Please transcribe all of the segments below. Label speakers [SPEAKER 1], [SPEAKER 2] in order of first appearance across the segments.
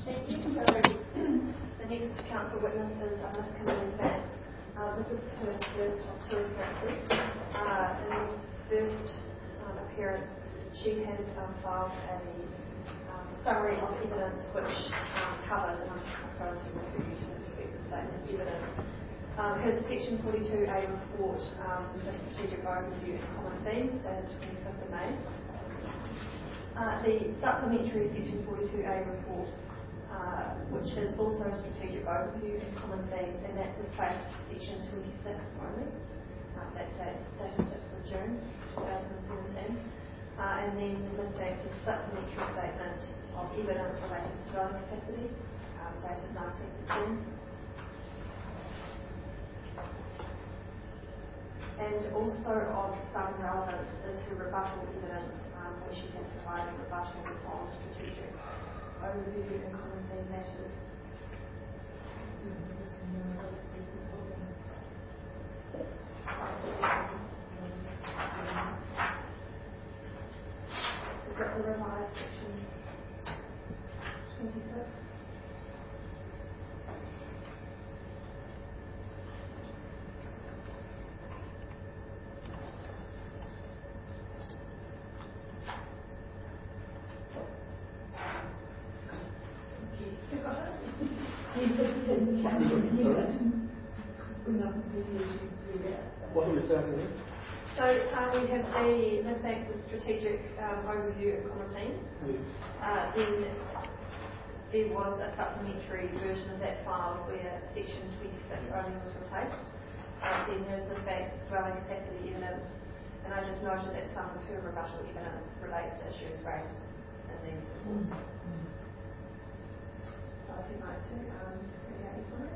[SPEAKER 1] Thank you. So the next council witness is Miss Camille Fan. This is her first of two appearances. In this first appearance, she has filed a summary of evidence which covers, and I'm going to refer you to the respective statement of evidence. Her Section 42A report, the strategic overview and common themes, dated 25th of May. The supplementary Section 42A report, which is also a strategic overview and common themes, and that replaced Section 26 only. That's dated 6th of June 2017. And then Ms. Banks' supplementary statement of evidence related to dwelling capacity, dated 19th of June. And also of some relevance is her rebuttal evidence, where she has provided rebuttal on strategic overview and common theme matters. Is that the revised Section 26?
[SPEAKER 2] What are we starting with?
[SPEAKER 1] So we have the Ms. Banks' strategic overview and common themes. Then there was a supplementary version of that file where Section 26 only was replaced. Then there's Ms. Banks' dwelling capacity evidence, and I just noted that some of her rebuttal evidence relates to issues raised in these reports. So if you'd like to create this one.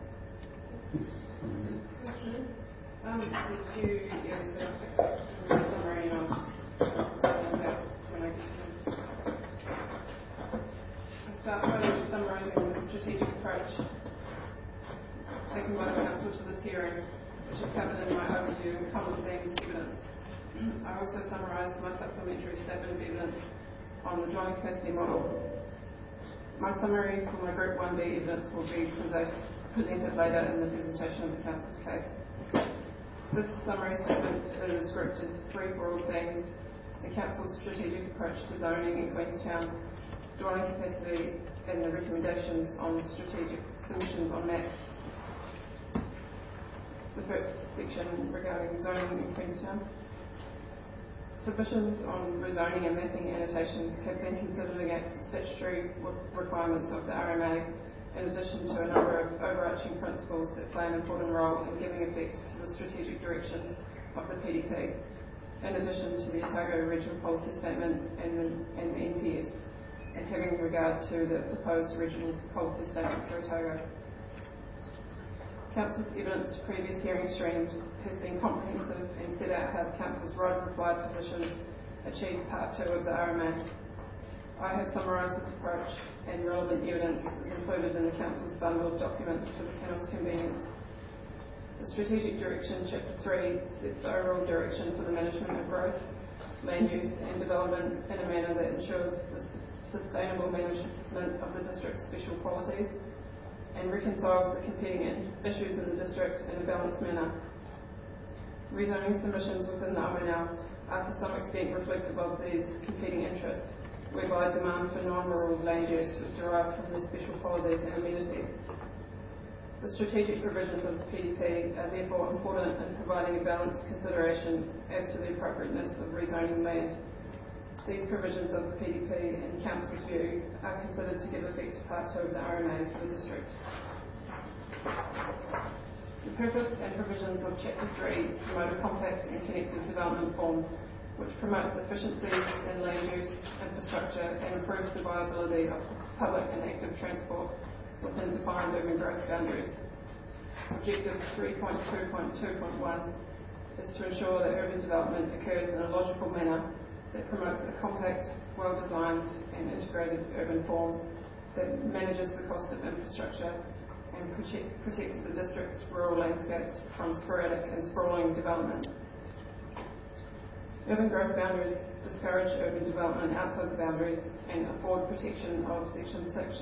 [SPEAKER 3] Did you use the summary of that when I get to them? I start by summarising the strategic approach taken by the Council to this hearing, which is covered in my overview and common themes evidence. I also summarise my supplementary statement of evidence on the dwelling capacity model. My summary for my Group 1B evidence will be presented later in the presentation of the Council's case. This summary statement is grouped into three broad themes: the Council's strategic approach to zoning in Queenstown, dwelling capacity, and the recommendations on strategic submissions on maps. The first section regarding zoning in Queenstown. Submissions on rezoning and mapping annotations have been considered against the statutory requirements of the RMA, in addition to a number of overarching principles that play an important role in giving effect to the strategic directions of the PDP, in addition to the Otago Regional Policy Statement and the NPS, and having regard to the proposed Regional Policy Statement for Otago. Council's evidence to previous hearing streams has been comprehensive and set out how the Council's right of reply positions achieve Part 2 of the RMA. I have summarised this approach, and relevant evidence is included in the Council's bundle of documents for the panel's convenience. The Strategic Direction, Chapter 3, sets the overall direction for the management of growth, land use and development in a manner that ensures the sustainable management of the district's special qualities and reconciles the competing issues in the district in a balanced manner. Rezoning submissions within the OMNL are to some extent reflective of these competing interests, whereby demand for non-rural land use is derived from their special qualities and amenity. The strategic provisions of the PDP are therefore important in providing a balanced consideration as to the appropriateness of rezoning land. These provisions of the PDP, in Council's view, are considered to give effect to Part 2 of the RMA for the district. The purpose and provisions of Chapter 3 promote a compact and connected development form which promotes efficiencies in land use, infrastructure and improves the viability of public and active transport within defined urban growth boundaries. Objective 3.2.2.1 is to ensure that urban development occurs in a logical manner that promotes a compact, well-designed and integrated urban form that manages the cost of infrastructure and protects the district's rural landscapes from sporadic and sprawling development. Urban growth boundaries discourage urban development outside the boundaries and afford protection of Section 6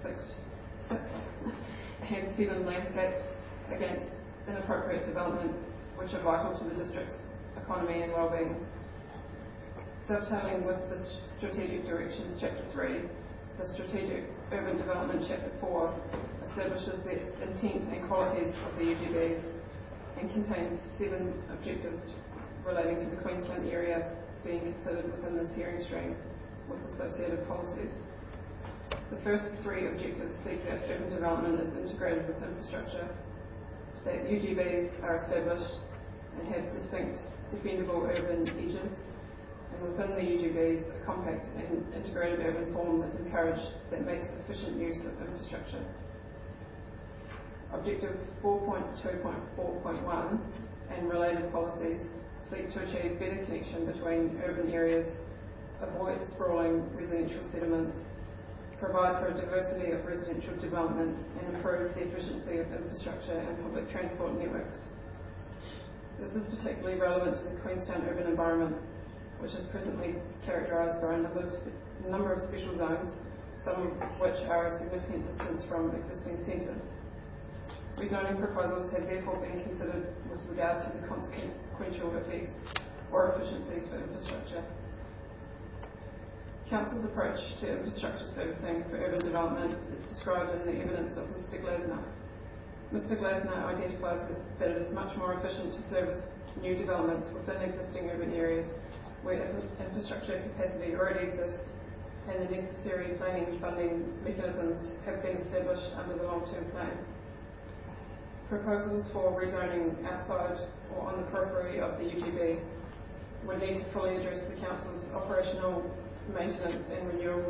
[SPEAKER 3] and 7 landscapes against inappropriate development, which are vital to the district's economy and well-being. Dovetailing with the Strategic Directions Chapter 3, the Strategic Urban Development Chapter 4 establishes the intent and qualities of the UGBs and contains 7 objectives relating to the Queenstown area being considered within this hearing stream with associated policies. The first 3 objectives seek that urban development is integrated with infrastructure, that UGBs are established and have distinct defendable urban edges, and within the UGBs a compact and integrated urban form is encouraged that makes efficient use of infrastructure. Objective 4.2.4.1 and related policies seek to achieve better connection between urban areas, avoid sprawling residential settlements, provide for a diversity of residential development, and improve the efficiency of infrastructure and public transport networks. This is particularly relevant to the Queenstown urban environment, which is presently characterised by a number of special zones, some of which are a significant distance from existing centres. Rezoning proposals have therefore been considered with regard to the consequential effects or efficiencies for infrastructure. Council's approach to infrastructure servicing for urban development is described in the evidence of Mr Glasner. Mr Glasner identifies that it is much more efficient to service new developments within existing urban areas where infrastructure capacity already exists and the necessary planning and funding mechanisms have been established under the long-term plan. Proposals for rezoning outside or on the periphery of the UGB would need to fully address the Council's operational maintenance and renewal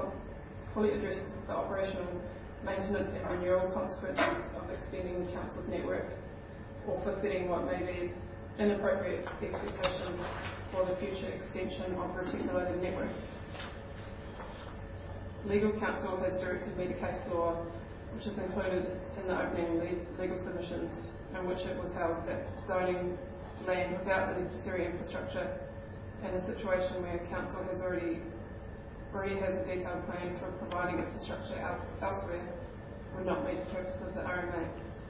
[SPEAKER 3] consequences of extending the Council's network, or for setting what may be inappropriate expectations for the future extension of reticulated networks. Legal counsel has directed me to case law, which is included in the opening legal submissions, in which it was held that zoning land without the necessary infrastructure and a situation where council already has a detailed plan for providing infrastructure elsewhere would not meet the purpose of the RMA.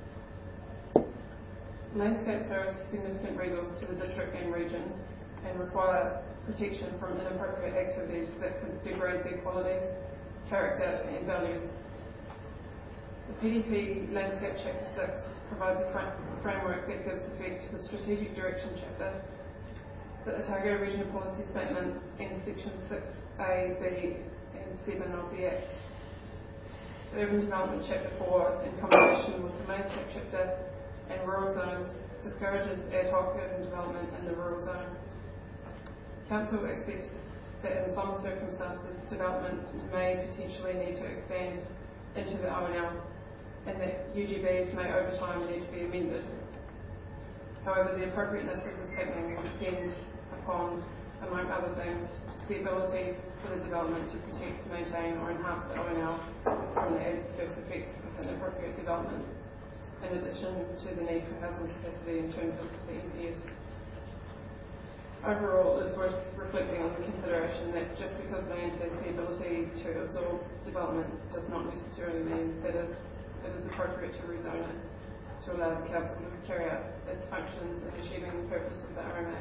[SPEAKER 3] Landscapes are a significant resource to the district and region and require protection from inappropriate activities that could degrade their qualities, character and values. The PDP Landscape Chapter 6 provides a framework that gives effect to the Strategic Direction Chapter, the Otago Regional Policy Statement and Section 6A, B and 7 of the Act. The Urban Development Chapter 4, in combination with the Landscape Chapter and Rural Zones, discourages ad hoc urban development in the rural zone. Council accepts that in some circumstances development may potentially need to expand into the ONL and that UGBs may over time need to be amended. However, the appropriateness of this happening will depend upon, among other things, the ability for the development to protect, maintain or enhance the ONL from the adverse effects of inappropriate development, in addition to the need for housing capacity in terms of the NPS. Overall, it is worth reflecting on the consideration that just because land has the ability to absorb development does not necessarily mean that it is appropriate to rezone it to allow the council to carry out its functions in achieving the purpose of the RMA.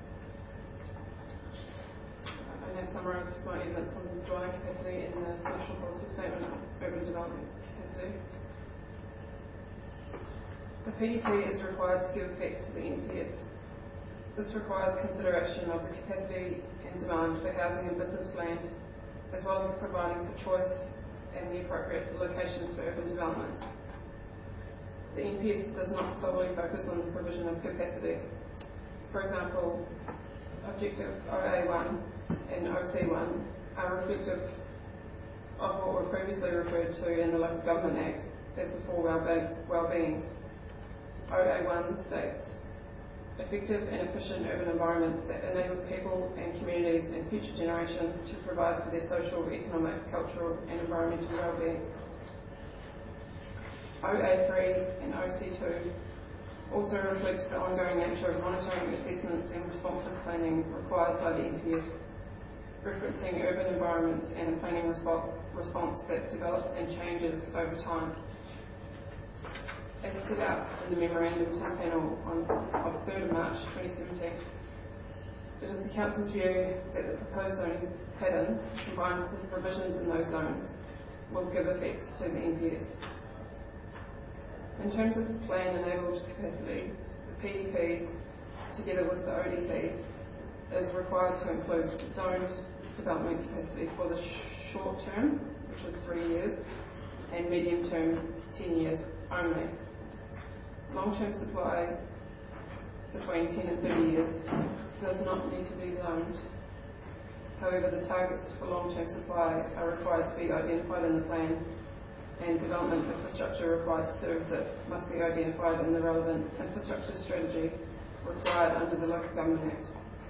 [SPEAKER 3] I now summarise my evidence on dwelling capacity in the National Policy Statement of Urban Development Capacity. The PDP is required to give effect to the NPS. This requires consideration of the capacity and demand for housing and business land, as well as providing for choice and the appropriate locations for urban development. The NPS does not solely focus on the provision of capacity. For example, Objective OA1 and OC1 are reflective of what were previously referred to in the Local Government Act as the four well-beings. OA1 states, effective and efficient urban environments that enable people and communities and future generations to provide for their social, economic, cultural and environmental well-being. OA3 and OC2 also reflect the ongoing nature of monitoring, assessments and responsive planning required by the NPS. referencing urban environments and a planning response that develops and changes over time. As set out in the memorandum to the panel of 3rd of March 2017, it is the Council's view that the proposed zoning pattern, combined with the provisions in those zones, will give effect to the NPS. In terms of plan-enabled capacity, the PDP, together with the ODP, is required to include zoned development capacity for the short term, which is 3 years, and medium term, 10 years only. Long-term supply between 10 and 30 years does not need to be zoned. However, the targets for long-term supply are required to be identified in the plan, and development infrastructure required to service it must be identified in the relevant infrastructure strategy required under the Local Government Act.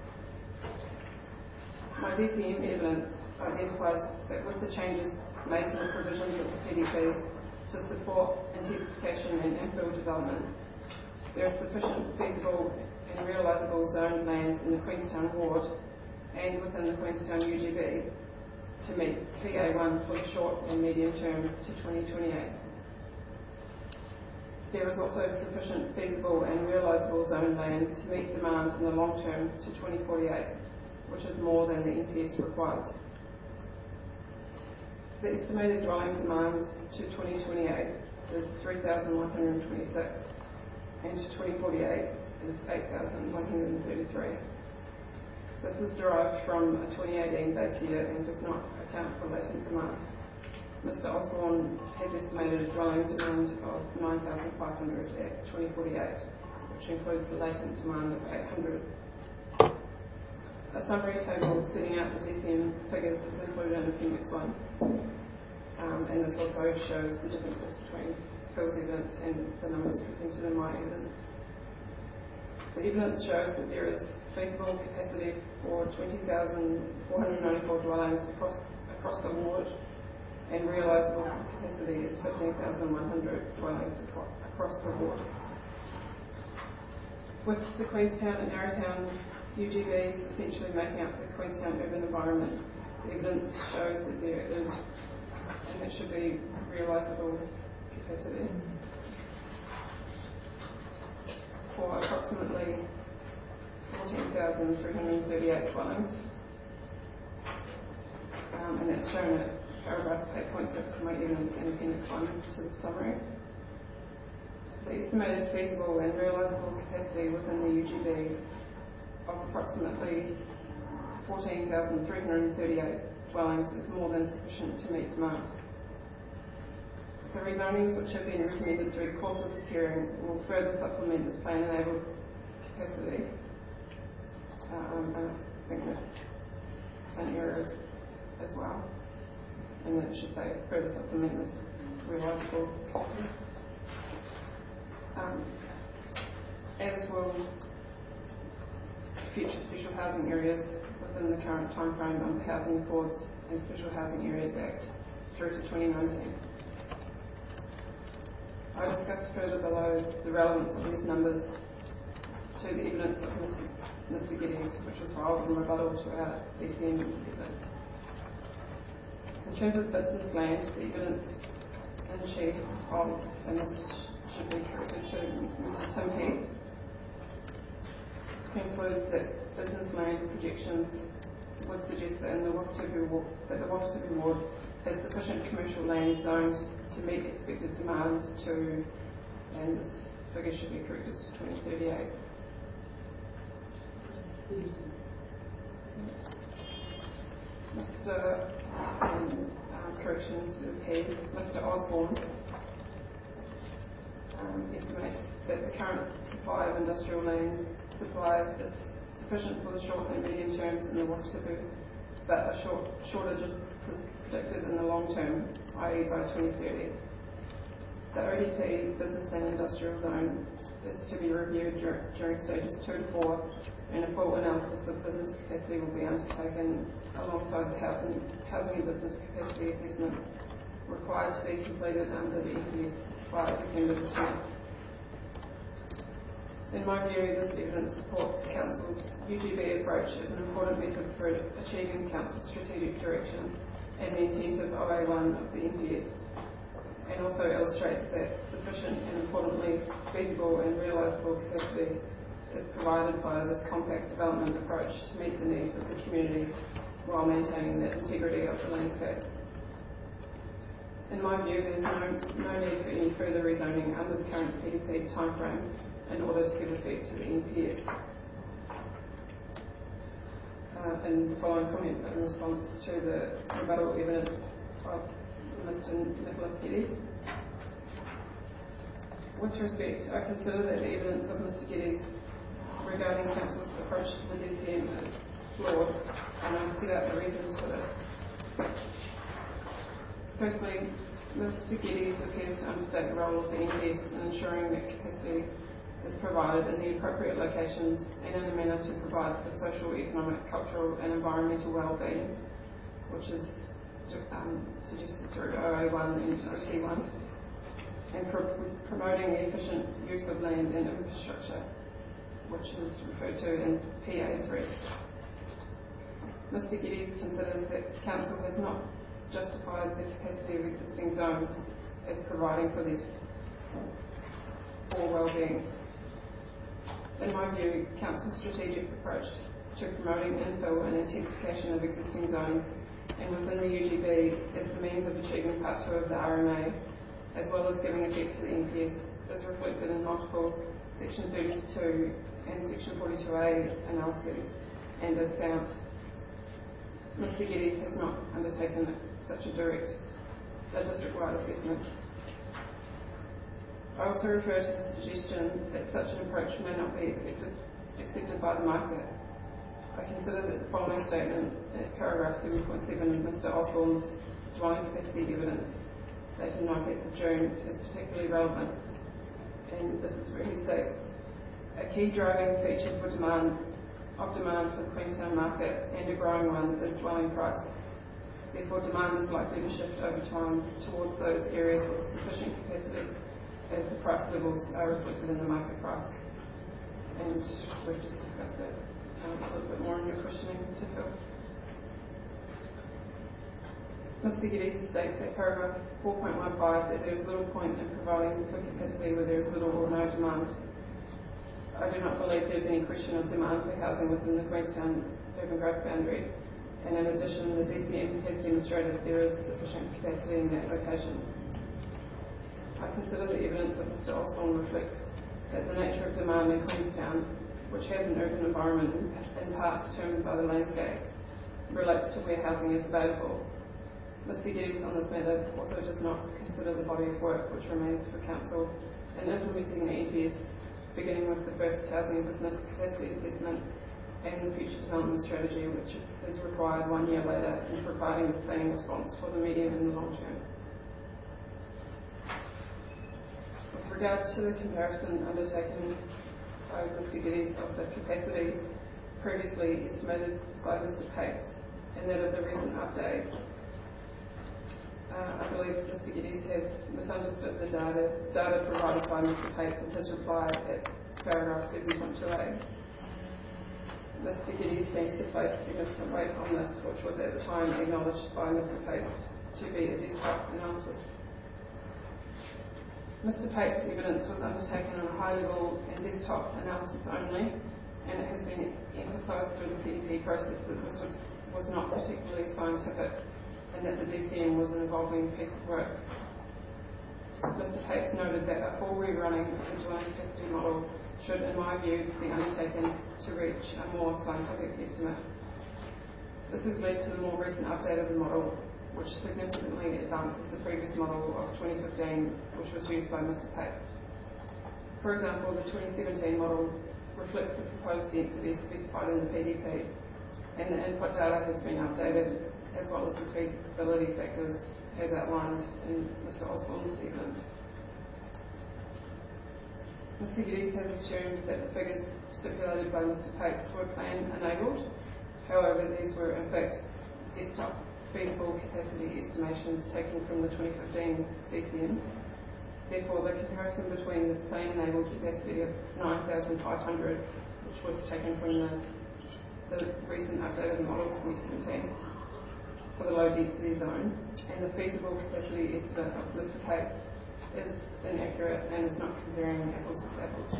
[SPEAKER 3] My DCM evidence identifies that with the changes made to the provisions of the PDP to support intensification and infill development, there is sufficient feasible and realisable zoned land in the Queenstown ward and within the Queenstown UGB to meet PA1 for the short and medium term to 2028. There is also sufficient feasible and realisable zoned land to meet demand in the long term to 2048, which is more than the NPS requires. The estimated dwelling demand to 2028 is 3,126, and to 2048 is 8,133. This is derived from a 2018 base year and does not account for latent demand. Mr Osborne has estimated a dwelling demand of 9,500 at 2048, which includes the latent demand of 800. A summary table setting out the DCM figures is included in Appendix 1, and this also shows the differences between Phil's evidence and the numbers presented in my evidence. The evidence shows that there is feasible capacity for 20,494 dwellings across the ward, and realisable capacity is 15,100 dwellings across the ward. With the Queenstown and Arrowtown UGBs essentially making up the Queenstown urban environment, the evidence shows that there is, and it should be, realisable capacity for approximately 14,338 dwellings, and that's shown at paragraph 8.6 of my evidence in Appendix 1 to the summary. The estimated feasible and realisable capacity within the UGB of approximately 14,338 dwellings is more than sufficient to meet demand. The rezonings which have been recommended through the course of this hearing will further supplement this plan-enabled capacity. I think that's an error as well, and it should say further supplement this realisable capacity. As will future special housing areas within the current timeframe of the Housing Accords and Special Housing Areas Act through to 2019. I discussed further below the relevance of these numbers to the evidence of Mr Geddes, which was filed in rebuttal to our DCM evidence. In terms of business land, the evidence in chief of, and this should be corrected to Mr Tim Heath, concludes that business land projections would suggest that in the Wakatipu ward has sufficient commercial land zoned to meet expected demand to, and this figure should be corrected to 2038. Corrections to Heath, Mr Osborne estimates that the current supply of industrial land supply is sufficient for the short and medium terms in the Wakatipu, but a shortage is predicted in the long term, i.e. by 2030. The ODP business and industrial zone is to be reviewed during stages 2 to 4, and a full analysis of business capacity will be undertaken alongside the housing and business capacity assessment required to be completed under the NPS by December this year. In my view, this evidence supports Council's UGB approach as an important method for achieving Council's strategic direction and the intent of OA1 of the NPS, and also illustrates that sufficient and importantly feasible and realisable capacity is provided by this compact development approach to meet the needs of the community while maintaining the integrity of the landscape. In my view, there is no need for any further rezoning under the current PDP timeframe in order to give effect to the NPS. And the following comments are in response to the rebuttal evidence of Mr. Nicholas Geddes. With respect, I consider that the evidence of Mr. Geddes regarding Council's approach to the DCM is flawed, and I set out the reasons for this. Firstly, Mr. Geddes appears to understate the role of the NPS in ensuring that capacity is provided in the appropriate locations and in a manner to provide for social, economic, cultural and environmental well-being, which is suggested through OA1 and OC1, and promoting the efficient use of land and infrastructure, which is referred to in PA3. Mr. Geddes considers that Council has not justified the capacity of existing zones as providing for these four well-beings. In my view, Council's strategic approach to promoting infill and intensification of existing zones and within the UGB as the means of achieving Part 2 of the RMA, as well as giving effect to the NPS, is reflected in multiple Section 32 and Section 42A analyses and is sound. Mr. Geddes has not undertaken such a district-wide assessment. I also refer to the suggestion that such an approach may not be accepted by the market. I consider that the following statement at paragraph 7.7 of Mr. Osborne's dwelling capacity evidence, dated 19th of June, is particularly relevant, and this is where he states, a key driving feature for demand for the Queenstown market, and a growing one, is dwelling price. Therefore, demand is likely to shift over time towards those areas with sufficient capacity as the price levels are reflected in the market price. And we've just discussed that a little bit more in your questioning to Phil. Mr. Geddes states at paragraph 4.15 that there is little point in providing for capacity where there is little or no demand. I do not believe there is any question of demand for housing within the Queenstown urban growth boundary, and in addition, the DCM has demonstrated there is sufficient capacity in that location. I consider the evidence of Mr. Osborne reflects that the nature of demand in Queenstown, which has an urban environment in part determined by the landscape, relates to where housing is available. Mr. Geddes on this matter also does not consider the body of work which remains for Council in implementing the NPS, beginning with the first housing business capacity assessment and the future development strategy, which is required 1 year later in providing the planning response for the medium and the long term. With regard to the comparison undertaken by Mr. Geddes of the capacity previously estimated by Mr. Pates and that of the recent update, I believe Mr. Geddes has misunderstood the data provided by Mr. Pates in his reply at paragraph 7.2a. Mr. Geddes seems to place significant weight on this, which was at the time acknowledged by Mr. Pates to be a desktop analysis. Mr. Pates' evidence was undertaken on a high-level and desktop analysis only, and it has been emphasised through the PDP process that this was not particularly scientific and that the DCM was an evolving piece of work. Mr. Pates noted that a full rerunning of the dwelling capacity model should, in my view, be undertaken to reach a more scientific estimate. This has led to the more recent update of the model, which significantly advances the previous model of 2015, which was used by Mr. Pates. For example, the 2017 model reflects the proposed density specified in the PDP, and the input data has been updated, as well as the feasibility factors as outlined in Mr. Osborne's evidence. Mr. Geddes has assumed that the figures stipulated by Mr. Pates were plan-enabled. However, these were in fact desktop feasible capacity estimations taken from the 2015 DCM, Therefore, the comparison between the plan-enabled capacity of 9,500, which was taken from the recent updated model of 2017 for the low-density zone, and the feasible capacity estimate of Mr. Pates is inaccurate and is not comparing apples with apples.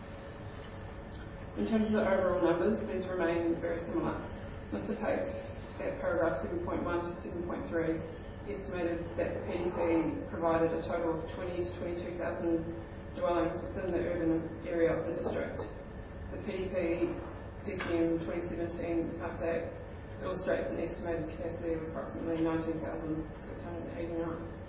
[SPEAKER 3] In terms of the overall numbers, these remain very similar. Mr. Pates, at paragraph 7.1 to 7.3, estimated that the PDP provided a total of 20 to 22,000 dwellings within the urban area of the district. The PDP DCM 2017 update illustrates an estimated capacity of approximately 19,689.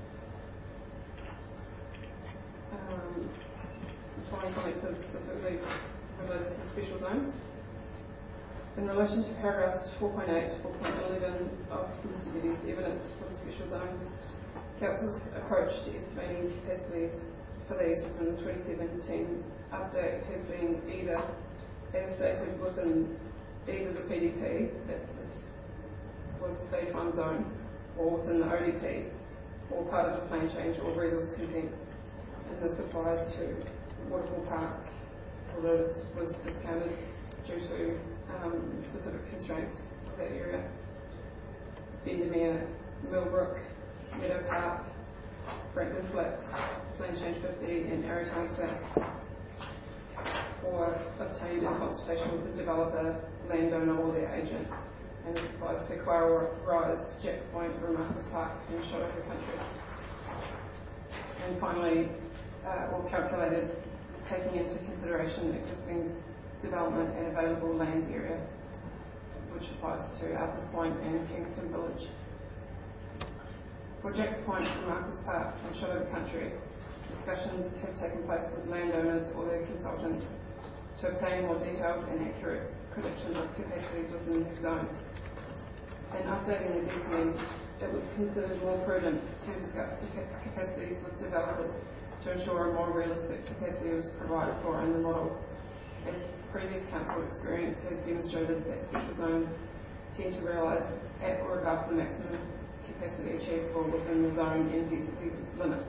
[SPEAKER 3] The following comments are specifically related to special zones. In relation to paragraphs 4.8 to 4.11 of Mr. Geddes' evidence for the special zones, Council's approach to estimating capacities for these within the 2017 update has been either, as stated within either the PDP, that this was stage 1 zone, or within the ODP, or part of the plan change or resource consent. And this applies to Waterfall Park, although this was discounted due to specific constraints of that area. Bendemeer, Millbrook, Meadow Park, Frankton Flats, Plan Change 50 and Arrowtown Stack, or obtained in consultation with the developer, landowner or their agent. And this applies to Quarrel Rise, Jacks Point, Remarcus Park and Shotover Country. And finally, all calculated taking into consideration existing development and available land area, which applies to Alpers Point and Kingston Village. For Jacks Point, Remarcus Park and Shotover Country, discussions have taken place with landowners or their consultants to obtain more detailed and accurate predictions of capacities within these zones. In updating the DCM, it was considered more prudent to discuss capacities with developers to ensure a more realistic capacity was provided for in the model, as previous council experience has demonstrated that special zones tend to realise at or above the maximum capacity achievable within the zone and density limits.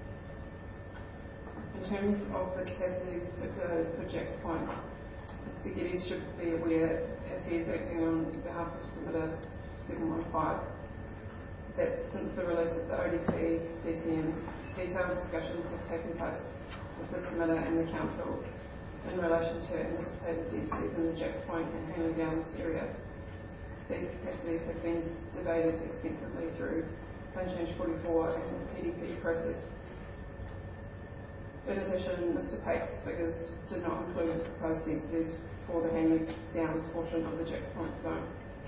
[SPEAKER 3] In terms of the capacities stipulated for Jacks Point, Mr. Geddes should be aware, as he is acting on behalf of submitter 715, that since the release of the ODP DCM, detailed discussions have taken place with the submitter and the council in relation to anticipated densities in the Jacks Point and Hanley Downs area. These capacities have been debated extensively through Plan Change 44 and the PDP process. In addition, Mr. Pate's figures did not include proposed densities for the Hanley Downs portion of the Jacks Point zone.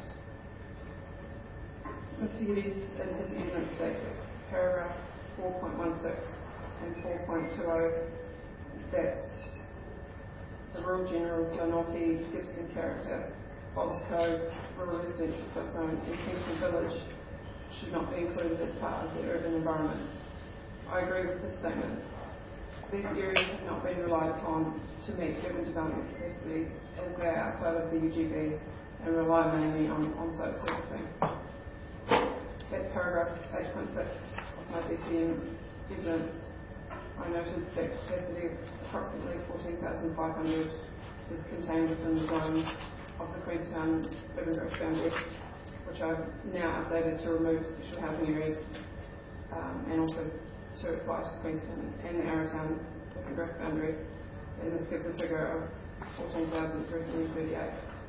[SPEAKER 3] Mr. Geddes, in his evidence states, paragraph 4.16 and 4.20, that the Rural General, Glenorchy, Gibbston Character, Bosco, Rural Residential Subzone and Kingston Village should not be included as part of the urban environment. I agree with this statement. These areas have not been relied upon to meet urban development capacity as they are outside of the UGB and rely mainly on on-site servicing. At paragraph 8.6 of my DCM evidence, I noted that capacity of approximately 14,500 is contained within the zones of the Queenstown urban growth boundary, which I've now updated to remove special housing areas and also to apply to Queenstown and the Arrowtown urban growth boundary, and this gives a figure of 14,338.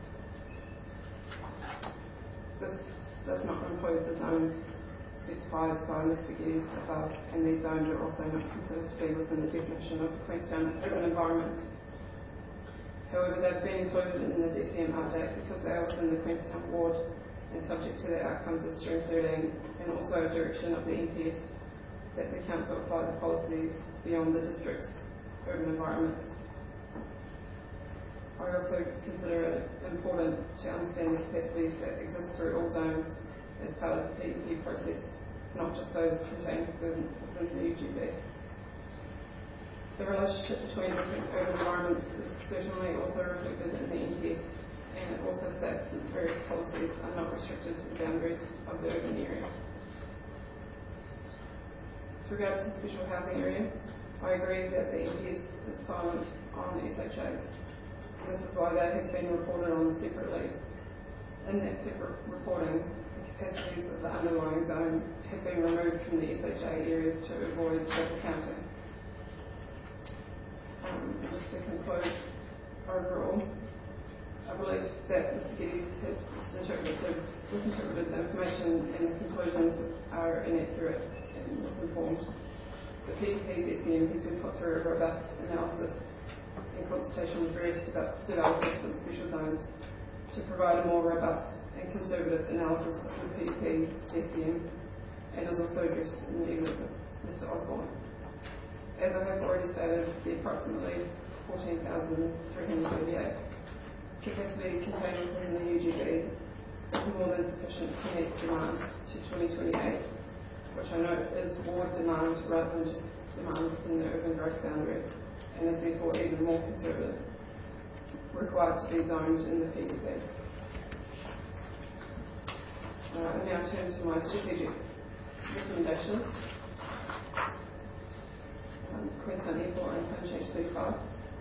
[SPEAKER 3] This does not include the zones specified by Mr. Geddes above, and these zones are also not considered to be within the definition of the Queenstown urban environment. However, they've been included in the DCM update because they are within the Queenstown ward and subject to the outcomes of Stream 13, and also a direction of the NPS that the council apply the policies beyond the district's urban environments. I also consider it important to understand the capacities that exist through all zones as part of the PDP process, not just those contained within the UGB. The relationship between different urban environments is certainly also reflected in the NPS, and it also states that various policies are not restricted to the boundaries of the urban area. regard to special housing areas, I agree that the EPS is silent on SHAs. This is why they have been reported on separately. In that separate reporting, the capacities of the underlying zone have been removed from the SHA areas to avoid double counting. Just to conclude, overall, I believe that Mr. Geddes has misinterpreted the information and the conclusions are inaccurate and misinformed. The PDP DCM has been put through a robust analysis in consultation with various developers for the special zones to provide a more robust and conservative analysis of the PDP DCM, and is also addressed in the evidence of Mr. Osborne. As I have already stated, the approximately 14,338 capacity contained within the UGB is more than sufficient to meet demand to 2028, which I note is ward demand rather than just demand within the urban growth boundary, and is therefore even more conservative, required to be zoned in the PDP. I now turn to my strategic recommendations. Queenstown Airport and Punch 35.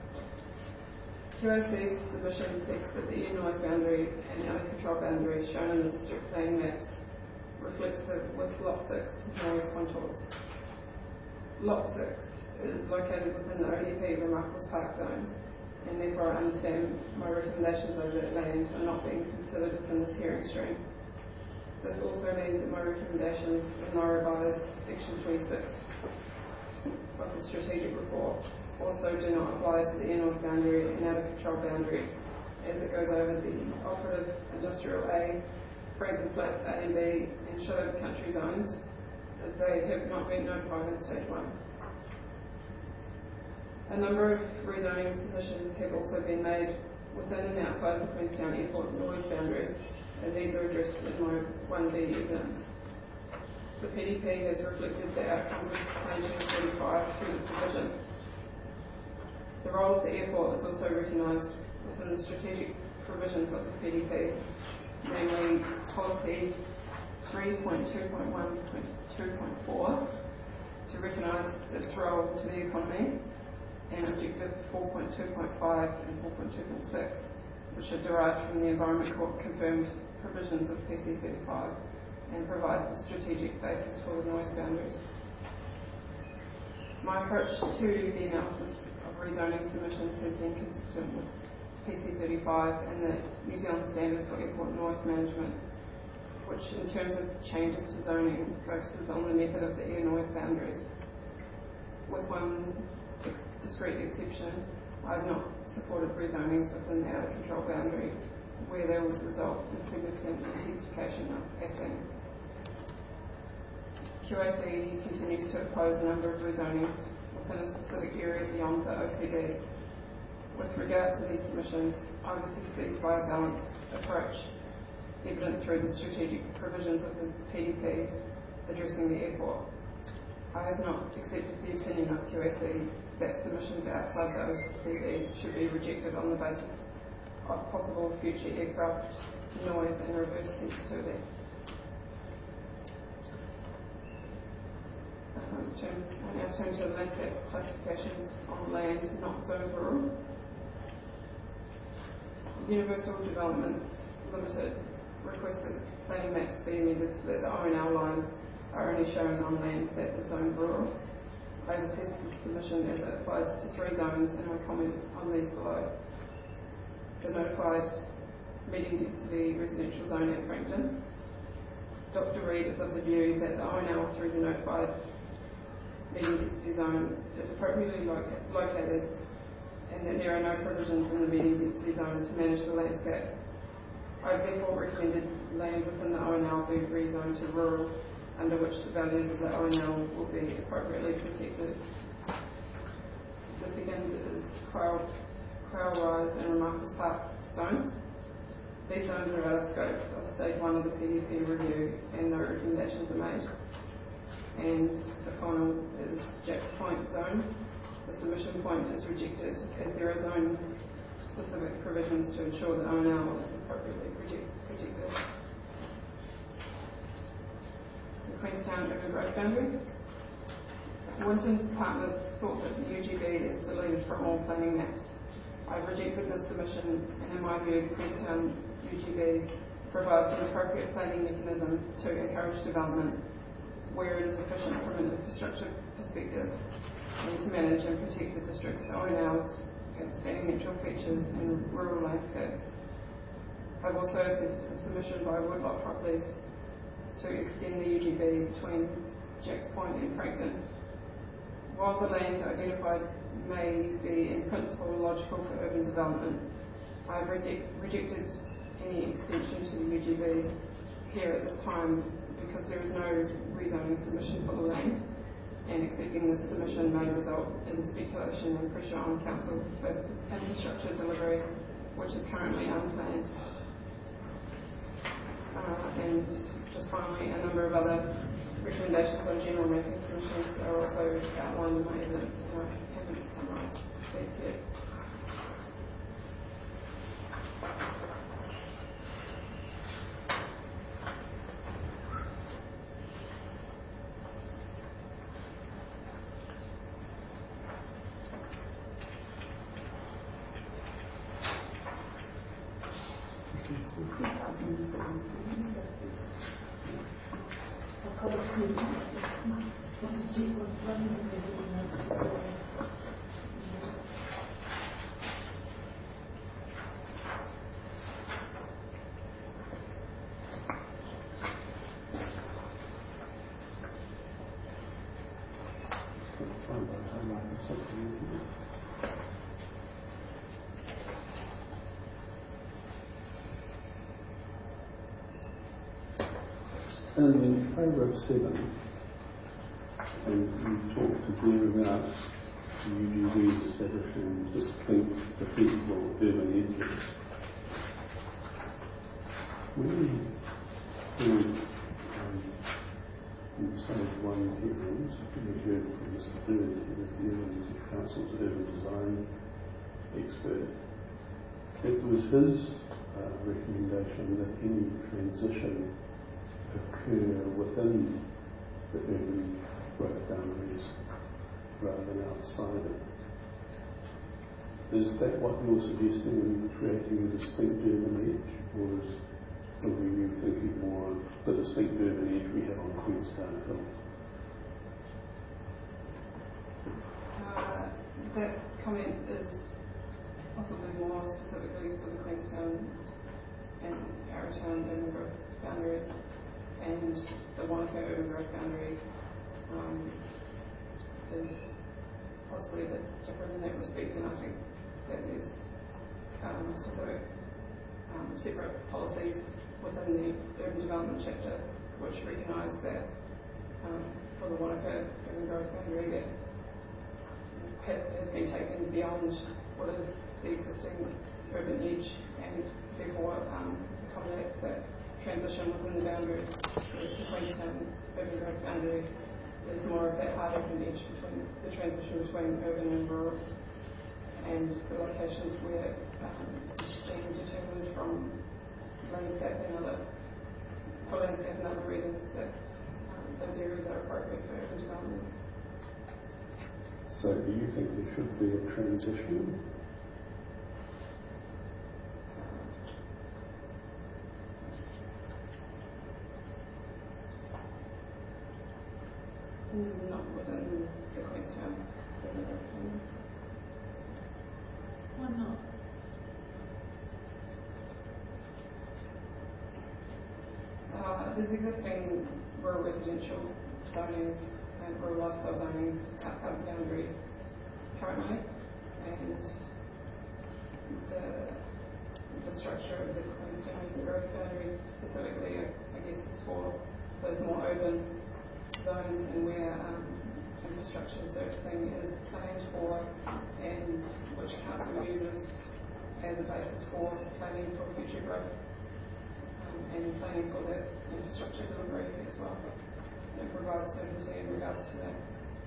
[SPEAKER 3] QAC's submission seeks that the air noise boundary and outer control boundary shown in the district planning maps reflects with Lot 6 noise contours. Lot 6 is located within the ODP Remarkables Park zone, and therefore I understand my recommendations over that land are not being considered within this hearing stream. This also means that my recommendations in my revised Section 26 of the strategic report also do not apply to the air noise boundary and outer control boundary, as it goes over the operative industrial A, Frankton Flats A and B, and Shadowed Country zones, as they have not been notified in Stage 1. A number of rezoning submissions have also been made within and outside the Queenstown Airport noise boundaries, and these are addressed in my 1B evidence. The PDP has reflected the outcomes of Plan 45 through the provisions. The role of the airport is also recognised within the strategic provisions of the PDP, namely Policy 3.2.1.2.4 to recognise its role to the economy, and Objective 4.2.5 and 4.2.6, which are derived from the Environment Court confirmed provisions of PC 35 and provide the strategic basis for the noise boundaries. My approach to the analysis of rezoning submissions has been consistent with PC 35 and the New Zealand Standard for Airport Noise Management, which in terms of changes to zoning focuses on the method of the air noise boundaries. With one discrete exception, I have not supported rezonings within the outer control boundary where they would result in significant intensification of passing. QAC continues to oppose a number of rezonings within a specific area beyond the OCB. With regard to these submissions, I was seized by a balanced approach, evident through the strategic provisions of the PDP addressing the airport. I have not accepted the opinion of QAC that submissions outside the OCB should be rejected on the basis of possible future aircraft noise and reverse sensitivity. I now turn to landscape classifications on land not zoned rural. Universal Developments Limited requested planning maps be amended so that the ONL lines are only shown on land that is zoned rural. I have assessed this submission as it applies to 3 zones, and I comment on these below. The notified medium density residential zone at Frankton. Dr. Reid is of the view that the ONL through the notified medium density zone is appropriately located, and that there are no provisions in the medium density zone to manage the landscape. I have therefore recommended land within the ONL be rezoned to rural, under which the values of the ONL will be appropriately protected. The second is Crowell Rise and Remarkables Park zones. These zones are out of scope of Stage 1 of the PDP review, and no recommendations are made. And the final is Jack's Point zone. The submission point is rejected as there are zone-specific provisions to ensure that ONL is appropriately protected. The Queenstown Urban Growth Boundary. Winton Partners thought that the UGB is deleted from all planning maps. I've rejected this submission, and in my view, the Queenstown UGB provides an appropriate planning mechanism to encourage development where it is efficient from an infrastructure perspective, and to manage and protect the district's own hours, outstanding natural features and rural landscapes. I've also assessed a submission by Woodlock Properties to extend the UGB between Jacks Point and Frankton. While the land identified may be in principle logical for urban development, I've rejected any extension to the UGB here at this time because there is no rezoning submission for the land, and accepting this submission may result in speculation and pressure on council for infrastructure delivery, which is currently unplanned. And just finally, a number of other recommendations on general mapping submissions are also outlined in my evidence, and I haven't summarised these here.
[SPEAKER 2] And in paragraph 7, and you talked there about the UGBs establishing distinct defensible urban edges. When we heard in stage 1 hearings, we heard from Mr. Bird, who is the Evidence Council's urban design expert, it was his recommendation that any transition occur within the urban growth boundaries rather than outside it. Is that what you're suggesting in creating a distinct urban edge, or were you thinking more of the distinct urban edge we have on Queenstown Hill?
[SPEAKER 3] That comment is possibly more specifically for the Queenstown and Arrowtown urban growth boundaries, and the Wanaka urban growth boundary is possibly a bit different in that respect, and I think that there's specific separate policies within the urban development chapter which recognise that for the Wanaka urban growth boundary that has been taken beyond what is the existing urban edge, and therefore accommodates that transition within the boundary, whereas the Queenstown urban growth boundary is more of that hard open edge between the transition between urban and rural, and the locations where being determined from landscape and other reasons that those areas are appropriate for urban development.
[SPEAKER 2] So do you think there should be a transition?
[SPEAKER 3] Not within the Queenstown urban growth boundary.
[SPEAKER 4] Why not?
[SPEAKER 3] There's existing rural residential zonings and rural lifestyle zonings outside the boundary currently, and the structure of the Queenstown urban growth boundary specifically, I guess, is for those more urban zones and where infrastructure servicing is planned for, and which council uses as a basis for planning for future growth and planning for that infrastructure delivery as well. It provides certainty in regards to that.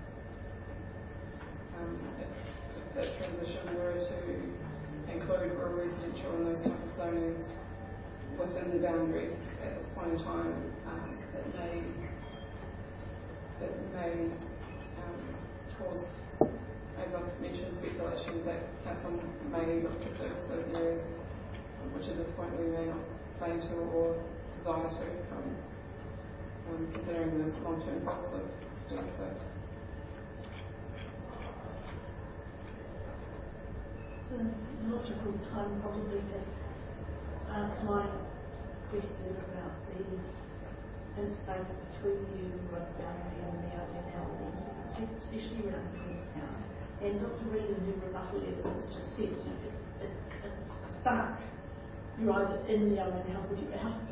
[SPEAKER 3] If that transition were to include rural residential and those type of zonings within the boundaries at this point in time, it may cause, as I've mentioned, speculation that council may look to service those areas, which at this point we may not plan to or desire to, considering the long-term costs of doing so.
[SPEAKER 4] It's a logical time probably to ask my question about the interface between the growth boundary and the ONL, especially around Queenstown. And Dr. Reid in her rebuttal evidence just said it's stark. You're either in the ONL or you're out.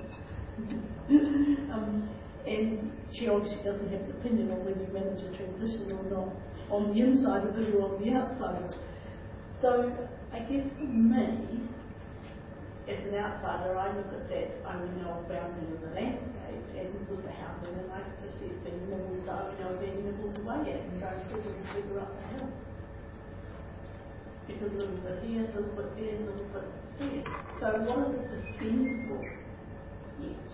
[SPEAKER 4] And she obviously doesn't have an opinion on whether you manage a transition or not on the inside of it or on the outside of it. So I guess for me, as an outsider, I look at that ONL boundary of the landscape and with the housing, and I just see it being nibbled, the ONL being nibbled away at and going further and further up the hill. Because a little bit here, a little bit there, a little bit there. So what is it defendable yet?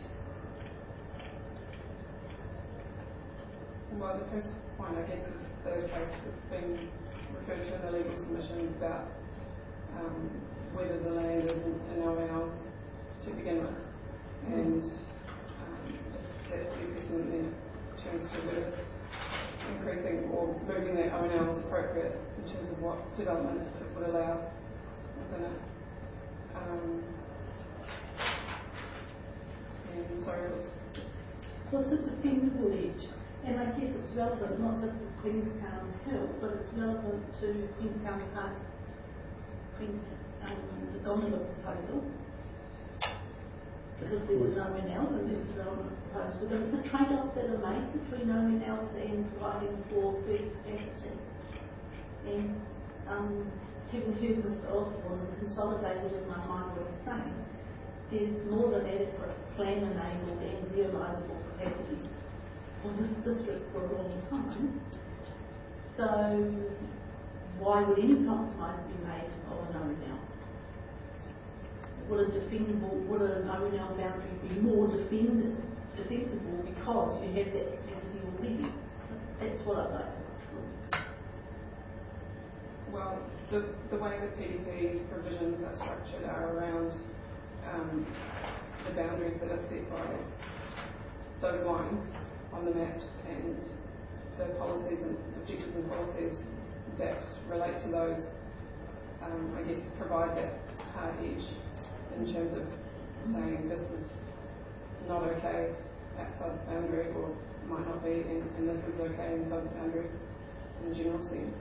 [SPEAKER 3] Well, the first point, I guess, is the case that's been referred to in the legal submissions about whether the land is an ONL to begin with, and that's the assessment then turns to whether increasing or moving that ONL is appropriate in terms of what development it would allow within it. And so
[SPEAKER 4] What's a defendable edge? And I guess it's relevant not just to Queenstown Hill, but it's relevant to Queenstown Park, the Donovan proposal. Because there's an ONL and there's a development proposal. But it's the trade-offs that are made between ONLs and providing for food capacity. And having heard Mr. Osborne and consolidated in my mind what he's saying, there's more than adequate plan-enabled and realisable capacity for this district for a long time. So why would any compromise be made of an ONL? Would an ONL boundary be more defensible because you have that capacity already? That's what I'd like to explore.
[SPEAKER 3] Well, the way the PDP provisions are structured are around the boundaries that are set by those lines on the maps and the policies and objectives and policies that relate to those, I guess, provide that hard edge in terms of saying this is not okay outside the boundary or might not be, and this is okay inside the boundary in a general sense.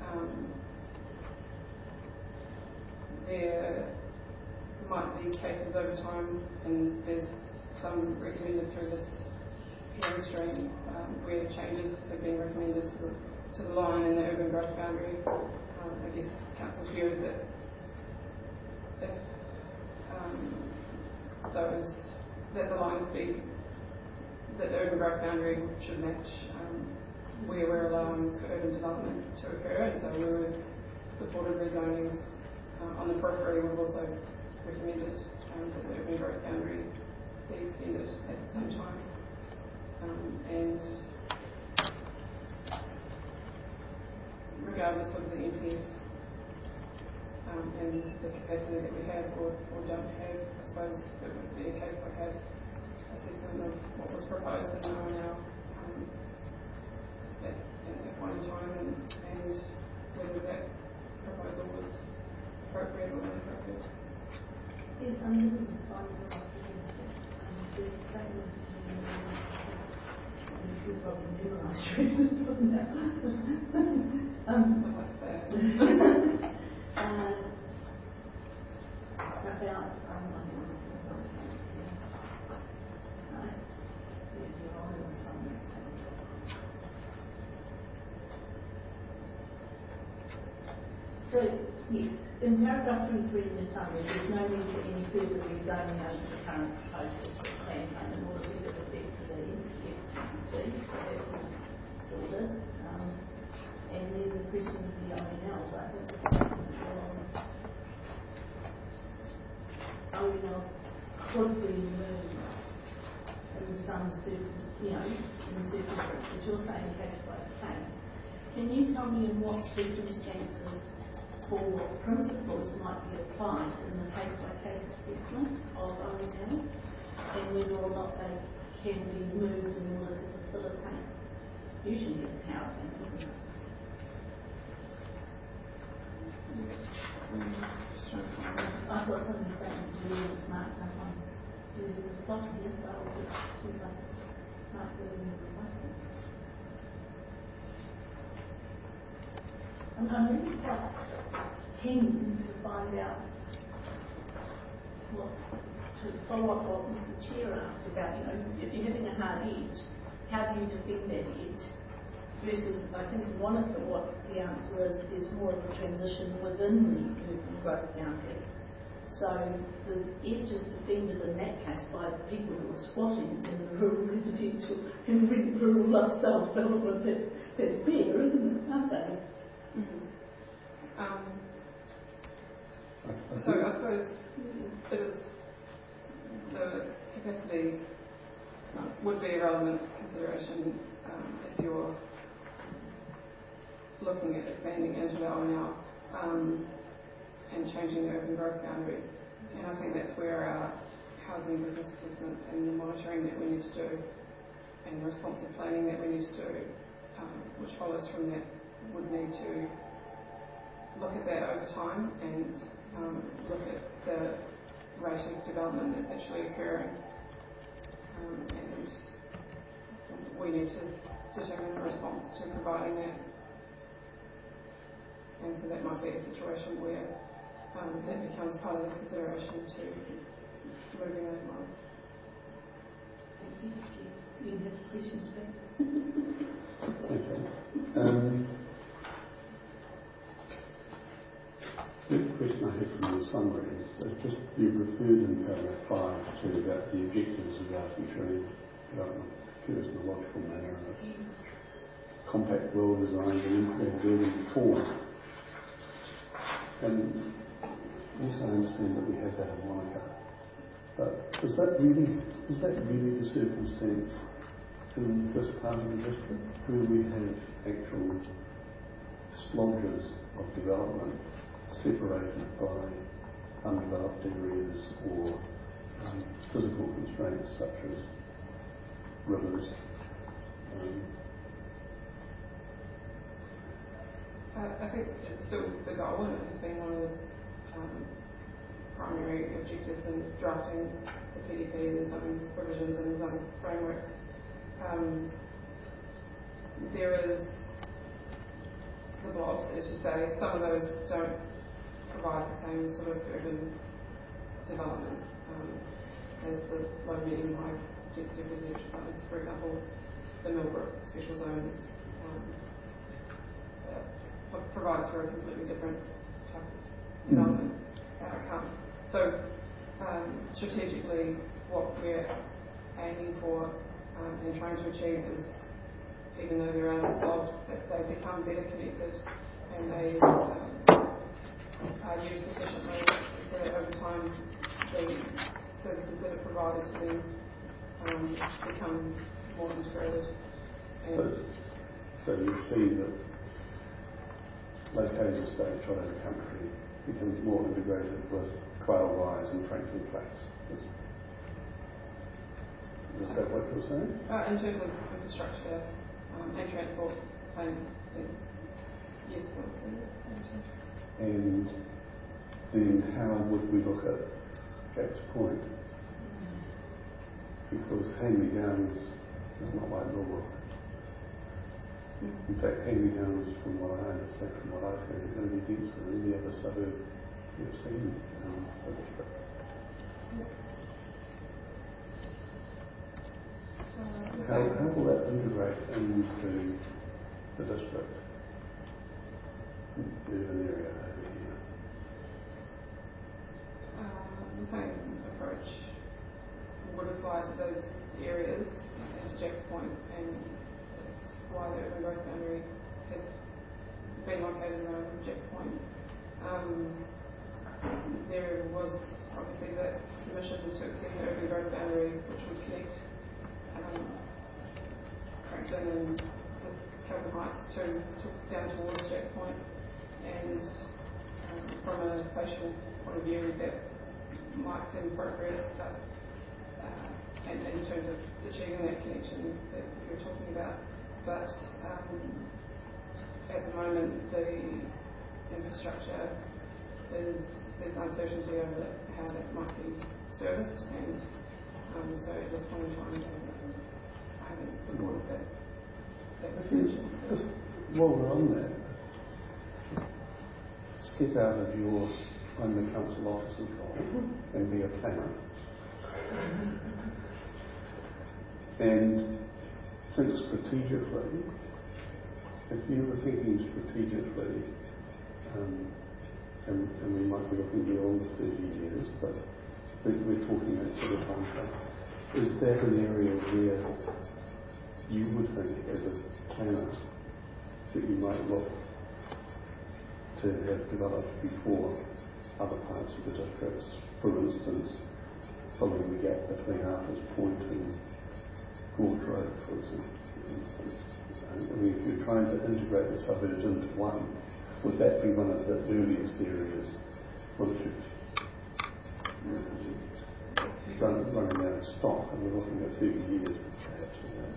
[SPEAKER 3] There might be cases over time, and there's some recommended through this hearing stream where changes have been recommended to the line in the urban growth boundary. I guess council's view is that if that the lines be that the urban growth boundary should match where we're allowing urban development to occur, and so we were supported rezonings on the periphery. We've also recommended that the urban growth boundary be extended at the same time. And regardless of the NPS and the capacity that we have or don't have, I suppose it would be a case-by-case assessment of what was proposed in the ONL at that point in time and whether that proposal was appropriate or inappropriate.
[SPEAKER 4] Yes, this is fine for us to do the statement. You probably memorise phrases from that.
[SPEAKER 3] What's that?
[SPEAKER 4] About so, yes, in paragraph 23 in the summary, there's no need for any further rezoning over the current proposals for plan in order to give effect to the NPS. That's all sorted. And then the question of the ONLs, I think ONLs could be moved in some circumstances, in circumstances. You're saying case by case. Can you tell me in what circumstances or what principles might be applied in the case-by-case assessment of ONL and whether or not they can be moved in order to facilitate? Usually it's housing, isn't it? I've got something saying to you that's marked up on the bottom here, but I'll just see if I mark it in the bottom. I'm really quite keen to find out to follow up what Mr. Chair asked about, if you're having a hard edge, how do you defend that edge? Versus, I think what the answer is, there's more of a transition within the urban growth boundary. So the edge is defended in that case by the people who are squatting in the rural residential and rural lifestyle development that's there, isn't it, aren't they?
[SPEAKER 3] Mm-hmm. So I suppose it is the capacity would be a relevant consideration if you're looking at expanding into the ONL and changing the urban growth boundary. And I think that's where our housing business assessments and the monitoring that we need to do and responsive planning that we need to do, which follows from that, would need to look at that over time and look at the rate of development that's actually occurring. And we need to determine a response to providing that. And so that might be a situation where that becomes part of the consideration to moving those lines.
[SPEAKER 4] Thank you. You have questions back?
[SPEAKER 2] Okay. The question I have from your summary is just you referred in paragraph 5 to about the objectives about ensuring development occurs in a logical manner and compact, well-designed and integrated urban form. And yes, I understand that we have that in Wanaka, but is that really the circumstance in this part of the district, where we have actual splodges of development separated by undeveloped areas or physical constraints such as rivers?
[SPEAKER 3] I think it's still the goal, and it has been one of the primary objectives in drafting the PDP, the zoning provisions and the zoning frameworks. There is the blobs, as you say. Some of those don't provide the same sort of urban development as the low, medium, high density residential zones. For example, the Millbrook special zones provides for a completely different type of development outcome. So strategically, what we're aiming for and trying to achieve is, even though there are the blobs, that they become better connected and they are used efficiently, so that over time the services that are provided to them become more integrated.
[SPEAKER 2] So you see that located estate right over the country becomes more integrated with Quail Rise and Franklin Place. Is that what you're saying?
[SPEAKER 3] In terms of infrastructure and transport planning, yes, I would say.
[SPEAKER 2] And then how would we look at Jack's Point? Because hand-me-downs is not like Millbrook. In fact, hand-me-downs, from what I understand, from what I've heard, are going to be denser than any other suburb we've seen in the district. How will that integrate into the district, the urban area over here?
[SPEAKER 3] The same approach would apply to those areas, as Jack's Point, and it's why the urban growth boundary has been located around Jack's Point. There was obviously that submission to extend the urban growth boundary, which would connect Frankton and the Kelvin Heights to down towards Jacks Point, and from a spatial point of view that might seem appropriate, but and in terms of achieving that connection that you're talking about. But at the moment, the infrastructure there's uncertainty over how that might be serviced, and so at this point in time, I haven't supported that decision.
[SPEAKER 2] Just while we're on that, step out of your I'm the council officer's role and be a planner. And think strategically. If you were thinking strategically, and we might be looking beyond the 30 years, but we're talking that sort of time frame, is that an area where you would think as a planner that you might look to have developed before other parts of the districts? For instance, filling the gap between Arthur's Point and Gorge Road, for instance. I mean, if you're trying to integrate the suburbs into one, would that be one of the earliest areas once you've running out of stock and we're looking at 30 years perhaps?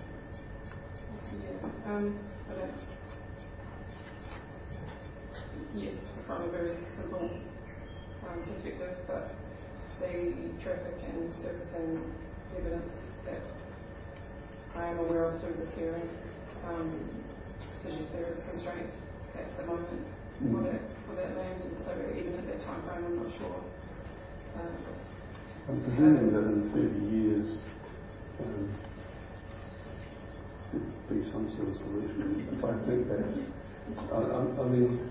[SPEAKER 3] Yes, from a very simple perspective, but the traffic and servicing evidence that I am aware of through this hearing suggests there is constraints at the moment for that land, and so even at that time frame, I'm not sure.
[SPEAKER 2] I'm presuming that in 30 years there'd be some sort of solution. If I think that, I mean,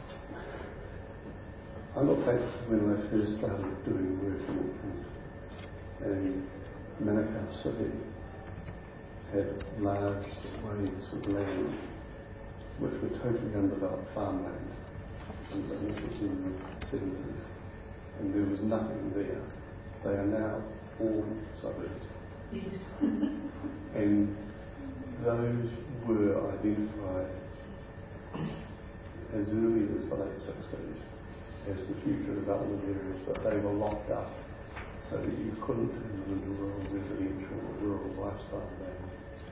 [SPEAKER 2] I look back to when I first started doing work in Auckland, and Manukau City had large swathes of land which were totally undeveloped farmland, and this was in the 70s, and there was nothing there. They are now all suburbs.
[SPEAKER 4] Yes.
[SPEAKER 2] And those were identified as early as the late 60s as the future development areas, but they were locked up so that you couldn't turn them into rural residential or rural lifestyle land.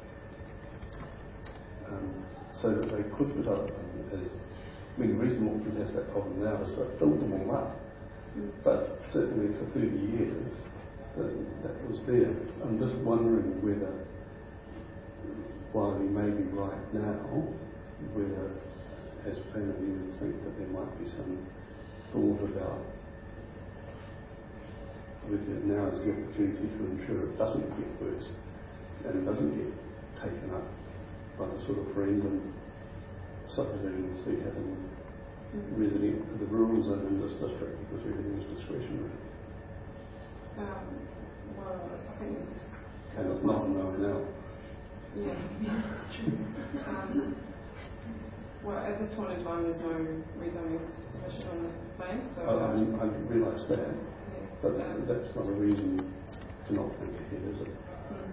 [SPEAKER 2] So that they could develop them as, I mean, the reason Auckland has that problem now is they've built them all up, but certainly for 30 years that was there. I'm just wondering whether, while we may be right now, whether as a planner you would think that there might be some thought about whether now is the opportunity to ensure it doesn't get worse and doesn't get taken up by the sort of random subdivisions we have in the rural zone in this district, because everything is discretionary.
[SPEAKER 3] Well, I think it's...
[SPEAKER 2] And it's not known now.
[SPEAKER 3] Yeah. Well, at this point in time, there's no rezoning submission on the plan, so...
[SPEAKER 2] I realise that,
[SPEAKER 3] yeah.
[SPEAKER 2] but that's not a reason to not think ahead, is it?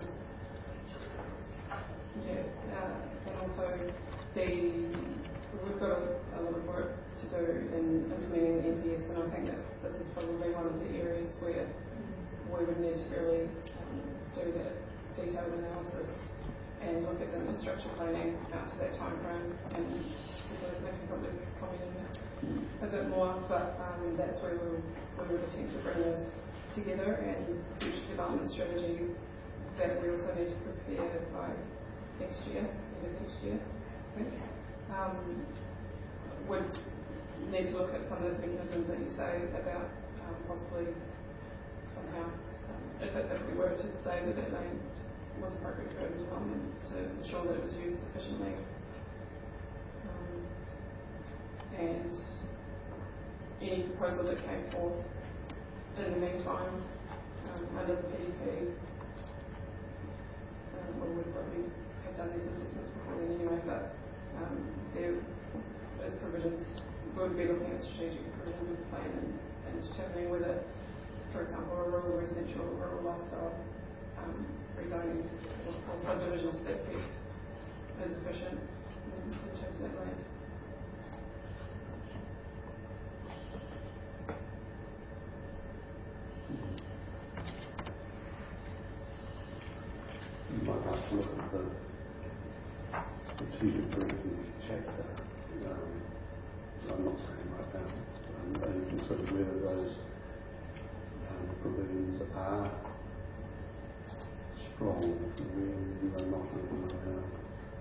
[SPEAKER 3] And also we've got a lot of work to do in implementing the NPS, and I think that this is probably one of the areas where we would need to really do that detailed analysis and look at the infrastructure planning out to that time frame, and they can probably comment on that a bit more, but that's where we would attempt to bring this together, and future development strategy that we also need to prepare by next year, end of next year, I think. Would need to look at some of those mechanisms that you say about possibly somehow, if we were to say that that land was appropriate for urban development, to ensure that it was used efficiently. And any proposal that came forth in the meantime under the PDP, well, we'd probably have done these assessments before then anyway, but there is provisions, we would be looking at strategic provisions of the plan and determining whether, for example, a rural residential or rural lifestyle rezoning or subdivisions that fit is efficient in in terms of that land.
[SPEAKER 2] You might have to look at the strategic briefing chapter. I'm not saying right now, and consider whether those provisions are strong, when you are not living around.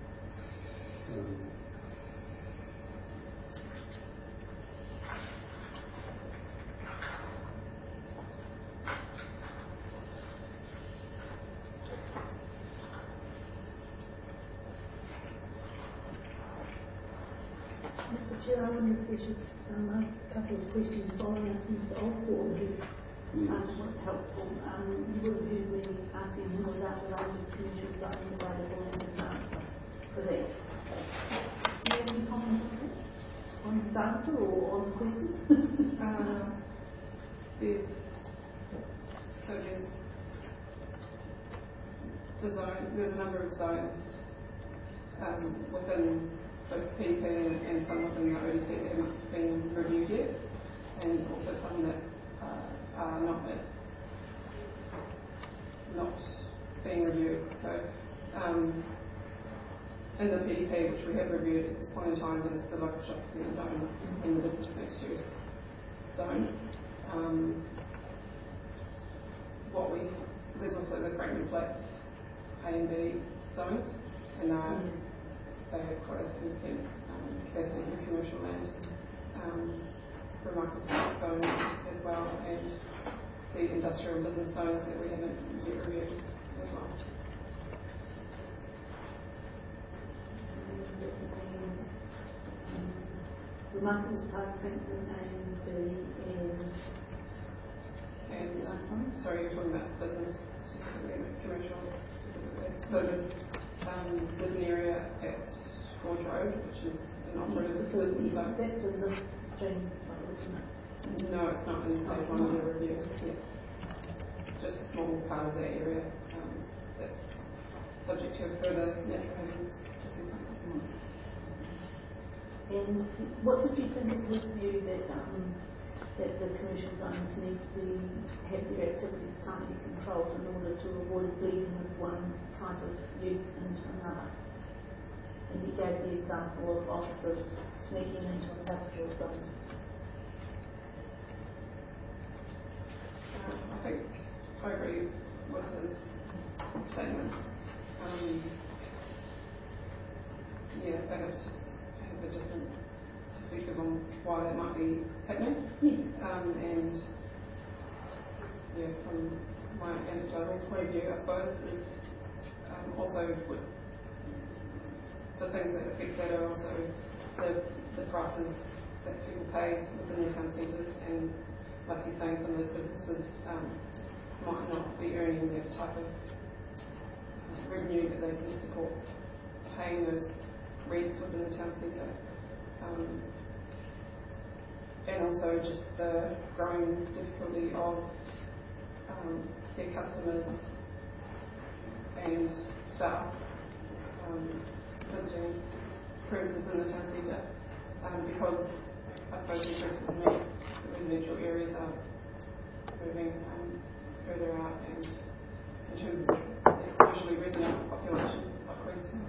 [SPEAKER 4] Mr. Chair, I wonder if we should ask a couple of questions following up Mr. Osborne, who was helpful. You would have heard me asking him about the range of commercial zones available in his answer for that. Do you have any comments on his answer or on the questions?
[SPEAKER 3] There's a number of zones within both PDP and some within the ODP that haven't been reviewed yet, and also some that are not being reviewed. So in the PDP, which we have reviewed at this point in time, is the local shopping centre zone and the business mixed use zone. There's also the Franklin Flats A and B zones, and they have quite a significant capacity for commercial land. The Michael's Park zone as well, and the industrial and business zones that we haven't yet reviewed as well.
[SPEAKER 4] The Michael's Park, Franklin A and B,
[SPEAKER 3] and sorry, you're talking about business specifically, commercial specifically. So there's an area at Forge Road, which is an operative business zone.
[SPEAKER 4] That's in the stream, isn't it?
[SPEAKER 3] No, it's not in stage one of the review. Yeah. Just a small part of that area that's subject to further natural hazards assessment.
[SPEAKER 4] And what did you think of this view that the commercial zones need to have their activities tightly controlled in order to avoid bleeding with one type of use into another? And he gave the example of officers sneaking into industrial zones.
[SPEAKER 3] I think I agree with his statements. Perhaps just have a different perspective on why that might be happening. And from my anecdotal point of view, I suppose, is also the things that affect that are also the prices that people pay within their town centres, and like you're saying, some of those businesses might not be earning that type of revenue that they can support paying those rents within the town centre. And also just the growing difficulty of their customers and staff visiting premises in the town centre, because I suppose increasingly the residential areas are moving further out, and in terms of the commercially resident population of Queenstown.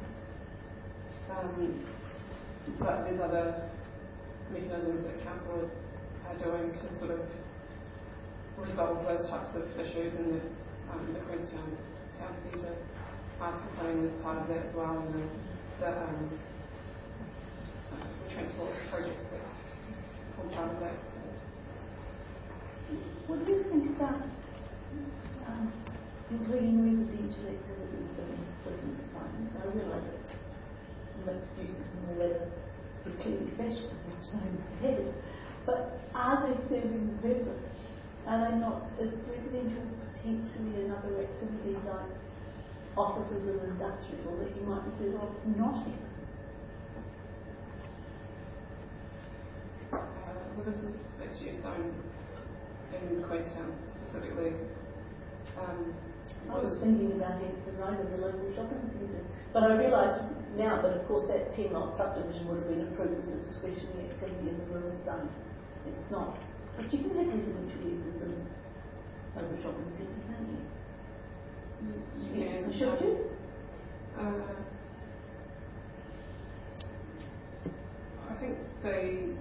[SPEAKER 3] But there's other mechanisms that council are doing to sort of resolve those types of issues, and that's the Queenstown Town Centre master plan is part of that as well, and the transport projects that form part of that. So.
[SPEAKER 4] What do you think about including residential activities in business zones? I realise that mixed uses and all that are clearly fashionable zones ahead, but are they serving the purpose? Are they not? Is residential potentially another activity like offices and industrial that you might be better off not in?
[SPEAKER 3] Well, this is mixed use zone in Queenstown specifically.
[SPEAKER 4] I was thinking about Henson Road and the local shopping centre. But I realise now that, of course, that 10-lot subdivision would have been approved as a discretionary activity in the rural zone. It's not. But you can have residential uses in local shopping centre, can't you?
[SPEAKER 3] You can.
[SPEAKER 4] So should you?
[SPEAKER 3] I think they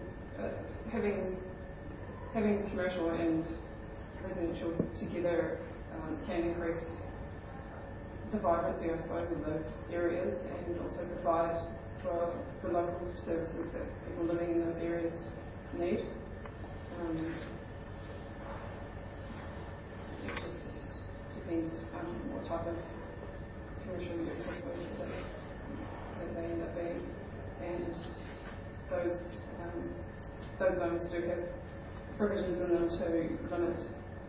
[SPEAKER 3] having commercial and residential together can increase the vibrancy, I suppose, of those areas, and also provide for the local services that people living in those areas need. It just depends what type of commercial use, I suppose, that they end up being, and those zones do have provisions in them to limit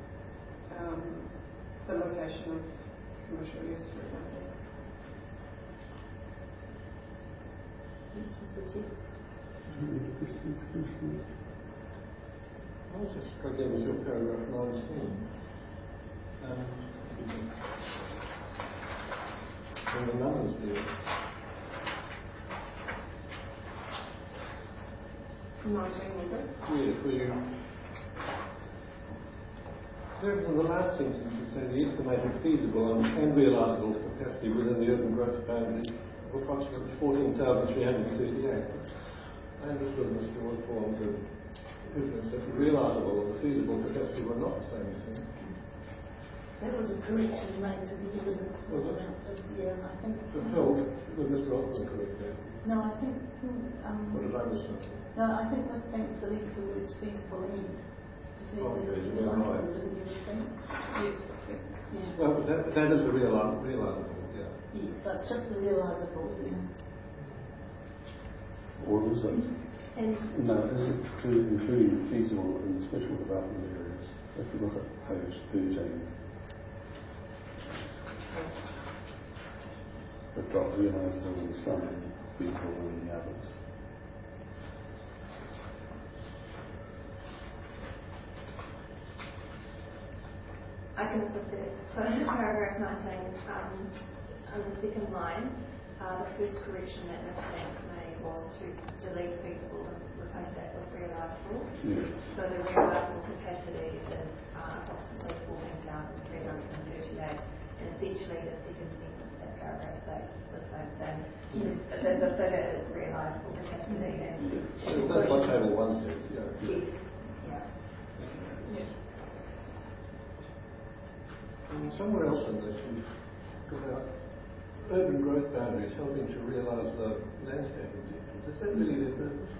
[SPEAKER 3] the location of commercial use, for example.
[SPEAKER 2] Any questions, Commissioner?
[SPEAKER 5] I was just struggling with your paragraph 19. And the numbers there.
[SPEAKER 3] 19, was it?
[SPEAKER 5] Yeah, for you. There in the last sentence you say the estimated feasible and realisable capacity within the urban growth boundary of approximately 14,338. I understood Mr. Woodform to evidence that the realisable and the feasible capacity were not the same thing.
[SPEAKER 4] That was a correction made to the evidence amount of the year, I think.
[SPEAKER 5] But Phil, was Mr. Osborne correct there?
[SPEAKER 4] No, I think.
[SPEAKER 5] Or did I miss something?
[SPEAKER 4] No, I think that thanks the least the words feasible end. To see
[SPEAKER 5] Okay,
[SPEAKER 4] that it's
[SPEAKER 5] you were right.
[SPEAKER 4] didn't give a sense.
[SPEAKER 3] Yes.
[SPEAKER 4] Yeah.
[SPEAKER 5] Well, but that is the realisable, yeah.
[SPEAKER 4] Yes, that's just the realisable, yeah.
[SPEAKER 2] Or is it?
[SPEAKER 4] And
[SPEAKER 2] No, is it including feasible in special development areas? If you look at page 13, it's got realisable in some and feasible in the others.
[SPEAKER 1] I can assist it. So in paragraph 19, on the second line, the first correction that Ms. Banks made was to delete feasible and replace that with realisable.
[SPEAKER 2] Yes.
[SPEAKER 1] So the realisable capacity is approximately 14,338, and essentially the second sentence of that paragraph says the same thing. Yes. The figure is realisable capacity, and
[SPEAKER 5] So that's what table 1 says, yeah.
[SPEAKER 1] yes, yeah.
[SPEAKER 3] Yes.
[SPEAKER 5] And somewhere else in this you talk about urban growth boundaries helping to realise the landscape objectives. Is that really their purpose?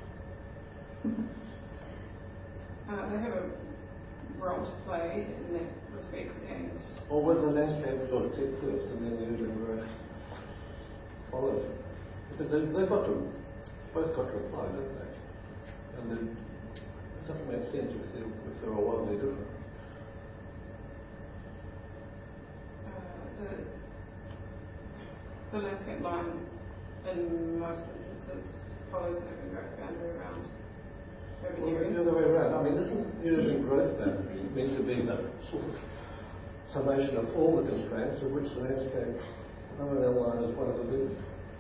[SPEAKER 3] They have a role to play in that respect, and
[SPEAKER 5] Or was the landscape sort of set first and then the urban growth follows? Because they've got to, both got to apply, don't they? And then it doesn't make sense if they're all wildly different.
[SPEAKER 3] the landscape line in most instances follows the urban growth boundary around urban
[SPEAKER 5] Well,
[SPEAKER 3] areas.
[SPEAKER 5] the other way around. I mean, isn't the urban growth boundary meant to be the sort of summation of all the constraints, of which the landscape ONL line is one of the biggest?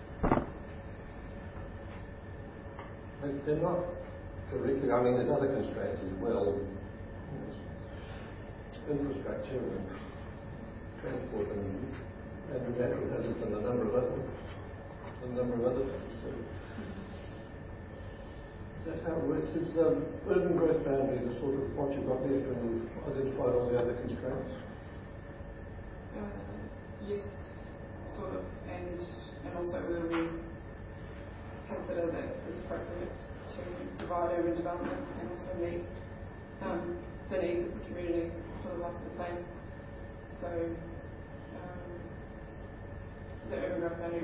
[SPEAKER 5] They're not directly, I mean, there's other constraints as well. Infrastructure and transport and natural hazards and a number of other things. So, that's how it works. Is urban growth boundary the sort of what you've got left when you've identified all the other constraints?
[SPEAKER 3] Yes, sort of, and also when we consider that it's appropriate to provide urban development and also meet the needs of the community for the life of the plain. So the urban growth boundary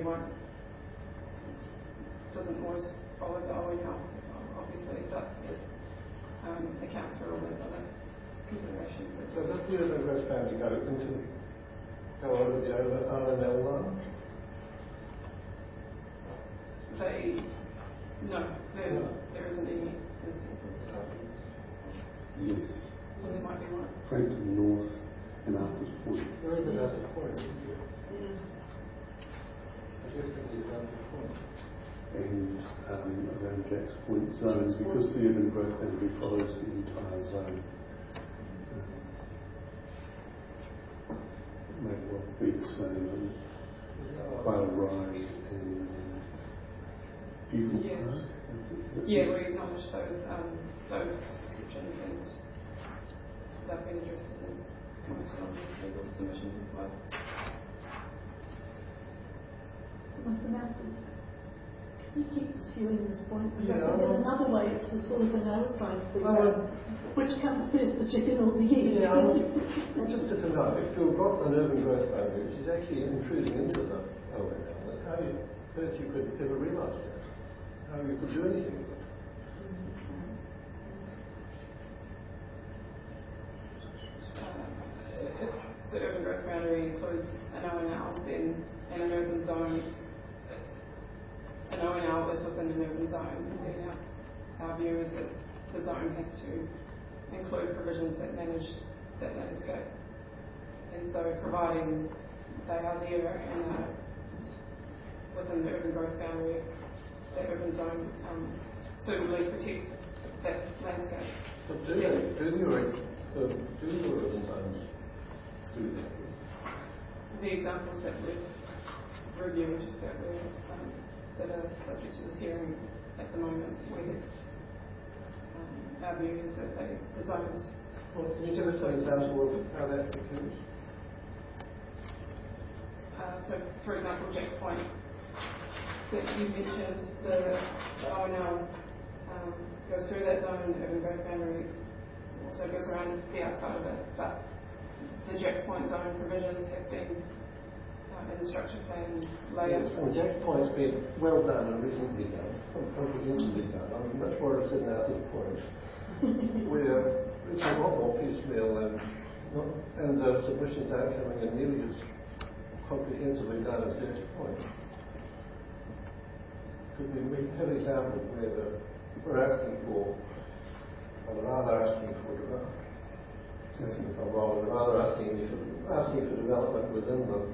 [SPEAKER 3] doesn't always follow the ONL, obviously, but it accounts for all those other considerations.
[SPEAKER 5] So does the urban growth boundary go over the ONL line? There isn't any instances.
[SPEAKER 2] Yes.
[SPEAKER 3] Well, there might be one.
[SPEAKER 2] Frankton North and Arthur's Point.
[SPEAKER 5] Where is it valid point, isn't it?
[SPEAKER 4] Yeah.
[SPEAKER 5] I guess that is a valid point.
[SPEAKER 2] And around Jack's Point zones, because the urban growth boundary follows the entire zone. May well be the same, and quite a rise in Bugle
[SPEAKER 3] Yeah.
[SPEAKER 2] Park.
[SPEAKER 3] Yeah, we acknowledge those exceptions, and they've been addressed in commented on the legal submissions as well.
[SPEAKER 4] Mr. Malcolm, can you keep pursuing this point? Because
[SPEAKER 5] Yeah,
[SPEAKER 4] I think in another way it's the sort of thing I was trying to figure
[SPEAKER 5] Well,
[SPEAKER 4] out. Which comes first, the chicken or the egg?
[SPEAKER 5] Yeah, I'm interested to know if you've got an urban growth boundary which is actually intruding into the ONL, how you first you could ever realise that, how you could do anything with it.
[SPEAKER 3] If the urban growth boundary includes an ONL, then in an urban zone, an ONL is within an urban zone, and then our view is that the zone has to include provisions that manage that landscape. And so providing they are there and within the urban growth boundary, that urban zone suitably protects that landscape.
[SPEAKER 5] But do your urban zones do that?
[SPEAKER 3] The examples that we've reviewed that are subject to this hearing at the moment, our view is that the zones.
[SPEAKER 5] Well, can you give us an example of how that occurs?
[SPEAKER 3] So, for example, Jack's Point that you mentioned, the ONL goes through that zone, the urban growth boundary also goes around the outside of it, but the Jack's Point zone provisions have been in the structure plan layout.
[SPEAKER 5] Yes, and Jack's Point's been well done and recently done, comprehensively done. I'm much more interested now at this point, where it's a lot more piecemeal and the submissions are coming in nearly as comprehensively done as Jack's Point. Could we have examples where we're asking for, or rather asking for development, rather asking for development within the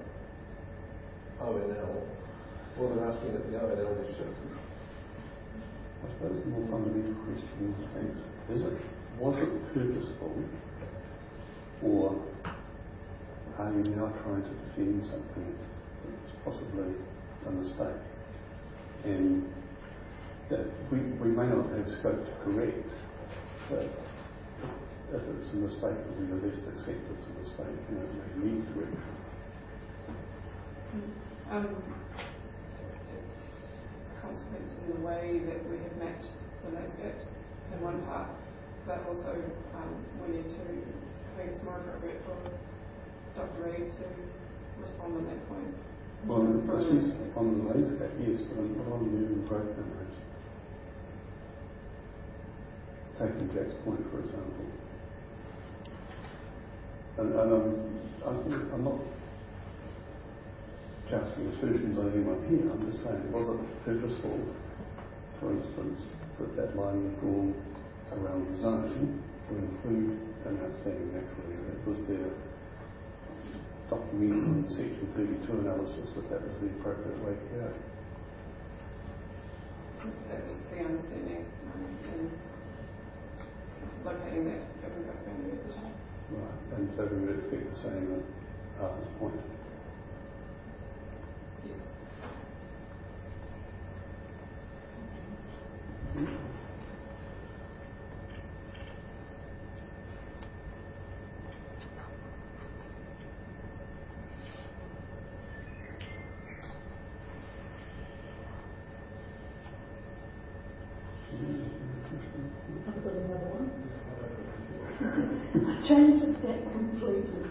[SPEAKER 5] ONL, or they're asking that the ONL be shifted?
[SPEAKER 2] I suppose the more fundamental question is was it purposeful, or are you now trying to defend something that's possibly a mistake? And that we may not have scope to correct, but if it's a mistake, we at least accept it's a mistake and it may need correction.
[SPEAKER 3] It's a consequence in the way that we have mapped the landscapes in one part, but also we need to, I think it's more appropriate for Dr. Reid to respond on that point.
[SPEAKER 2] Well, she's on the landscape, yes, but I'm not on the urban growth boundaries. Taking Jack's Point, for example. And I'm not casting aspersions on anyone here. I'm just saying, was it purposeful, for instance, that line was drawn around the zone to include an outstanding natural area? Was there documented in Section 32 analysis that was the appropriate way to go?
[SPEAKER 3] That was the understanding in locating that urban growth boundary at the time.
[SPEAKER 2] Right, and so we would expect the same at Arthur's Point.
[SPEAKER 3] Yes.
[SPEAKER 4] I've got another one. I changed the deck completely.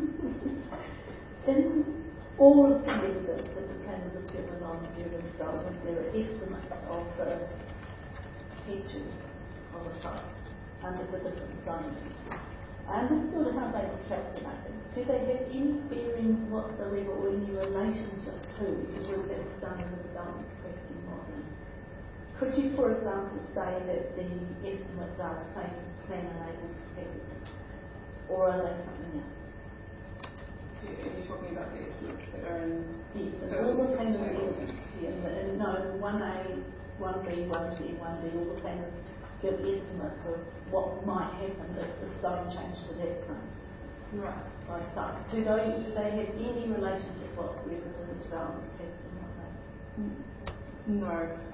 [SPEAKER 4] In all of the evidence that the planners have given on urban development, there are estimates of the features of a site under the different zones. I understood how they were calculated. Do they have any bearing whatsoever or any relationship to the work that's done in the development capacity modelling? Could you, for example, say that the estimates are the same as plan-enabled capacity, or are they something else?
[SPEAKER 3] Are you talking about the estimates that are in?
[SPEAKER 4] Yes, and all the planners, and no, 1A, 1B, 1C, 1D, all the planners give estimates of what might happen if the zone changed to that zone.
[SPEAKER 3] Right.
[SPEAKER 4] By site. Do they have any relationship whatsoever to the development capacity?
[SPEAKER 3] No.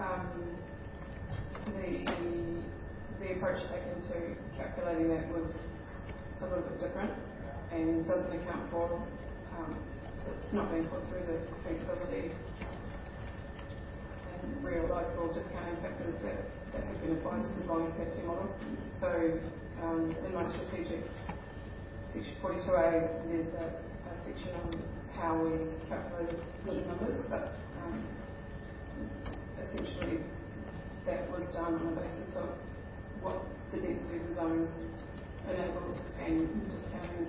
[SPEAKER 3] The approach taken to calculating that was a little bit different and doesn't account for it's not being put through the feasibility and realisable discounting factors that have been applied to the dwelling capacity model. So in my strategic section 42A, there's a section on how we calculated these numbers, but essentially that was done on the basis of what the density of the zone enables and discounting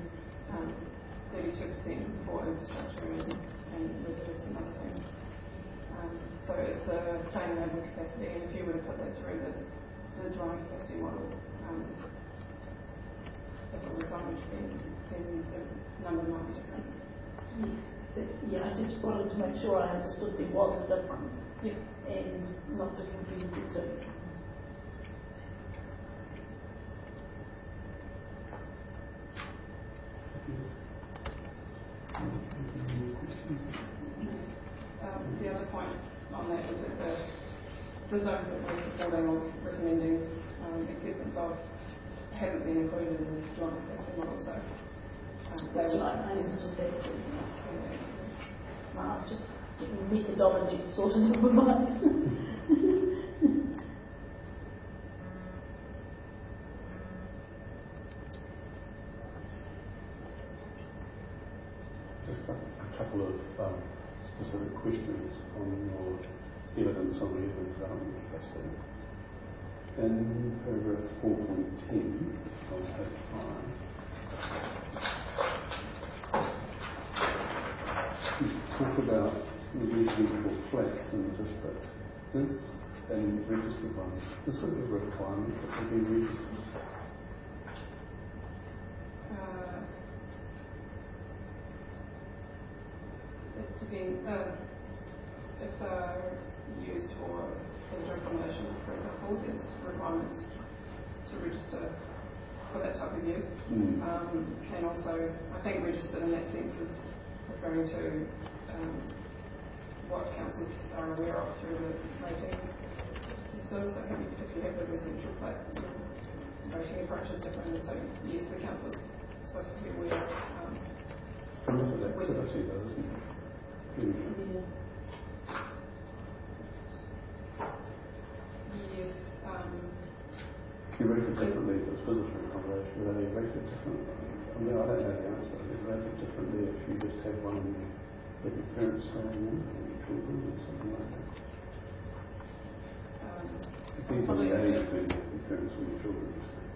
[SPEAKER 3] 32% for infrastructure and reserves and other things. So it's a plan enable capacity, and if you were to put that through the dwelling capacity model, if it was zoned, then the number might be different.
[SPEAKER 4] Yeah, I just wanted to make sure I understood there was a difference.
[SPEAKER 3] Yep.
[SPEAKER 4] And not to confuse the two.
[SPEAKER 3] The other point on that is that the zones that we're supporting or recommending acceptance of haven't been included in the dwelling capacity model, so
[SPEAKER 4] That's right, I understood that too. Just getting methodology sorted in my mind.
[SPEAKER 2] Just a couple of specific questions on your evidence on the urban development capacity. In paragraph 4.10 on page 5, you talk about residential flats in the district. This and registered ones, this is a requirement that they be registered.
[SPEAKER 3] If they're used for visitor accommodation, for example, there's requirements to register for that type of use. And also, I think registered in that sense is referring to what councils are aware of through the rating system. So if you have a residential flat, the rating approach is different. So yes, the council's supposed to be aware of
[SPEAKER 2] activity though, isn't it?
[SPEAKER 3] Yes.
[SPEAKER 2] You rate it differently if it's visitor accommodation, are they rated differently? I mean, I don't know the answer. Is it rated differently if you just have one with your parents staying in or your children or something like that? Depends on the age of your parents or your children.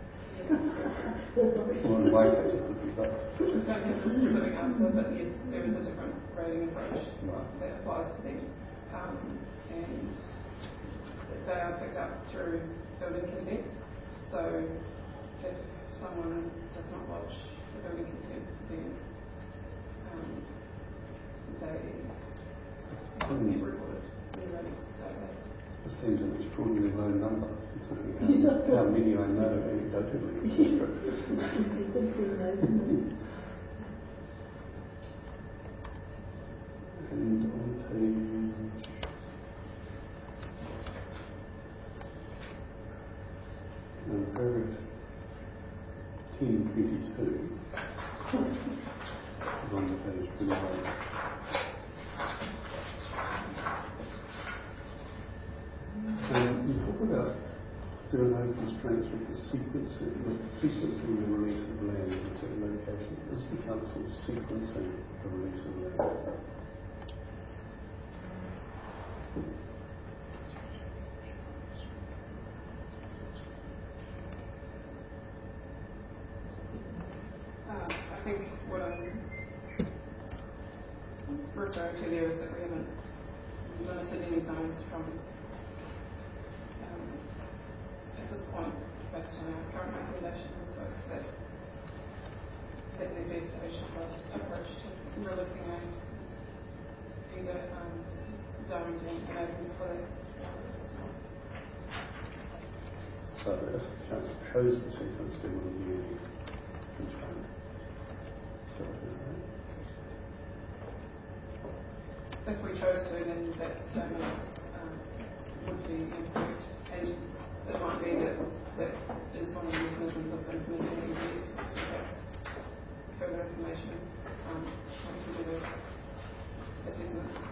[SPEAKER 2] Well, in my case it would be both.
[SPEAKER 3] I don't have a specific answer, but yes, there is a different rating approach that applies to them. And they are picked up through building consent. So if someone does not lodge the building consent, then they wouldn't get recorded in the ratings database.
[SPEAKER 2] This seems an extraordinarily low number, considering how many I know anecdotally in the district. And on page paragraph 1022 is on the page below. You talk about there are no constraints with the sequencing the release of land in a certain location. Is the council sequencing the release of land?
[SPEAKER 3] I think what I'm referring to there is that we haven't limited any zones from at this point, based on our current recommendations, I suppose, that that the best approach to releasing land is either zoned and enabling for that.
[SPEAKER 2] So if the council chose the sequence, there wouldn't be any constraint. So
[SPEAKER 3] If we chose to, then that statement would be incorrect, and it might be that is one of the mechanisms of implementing EVs, so we have further information once we do those assessments.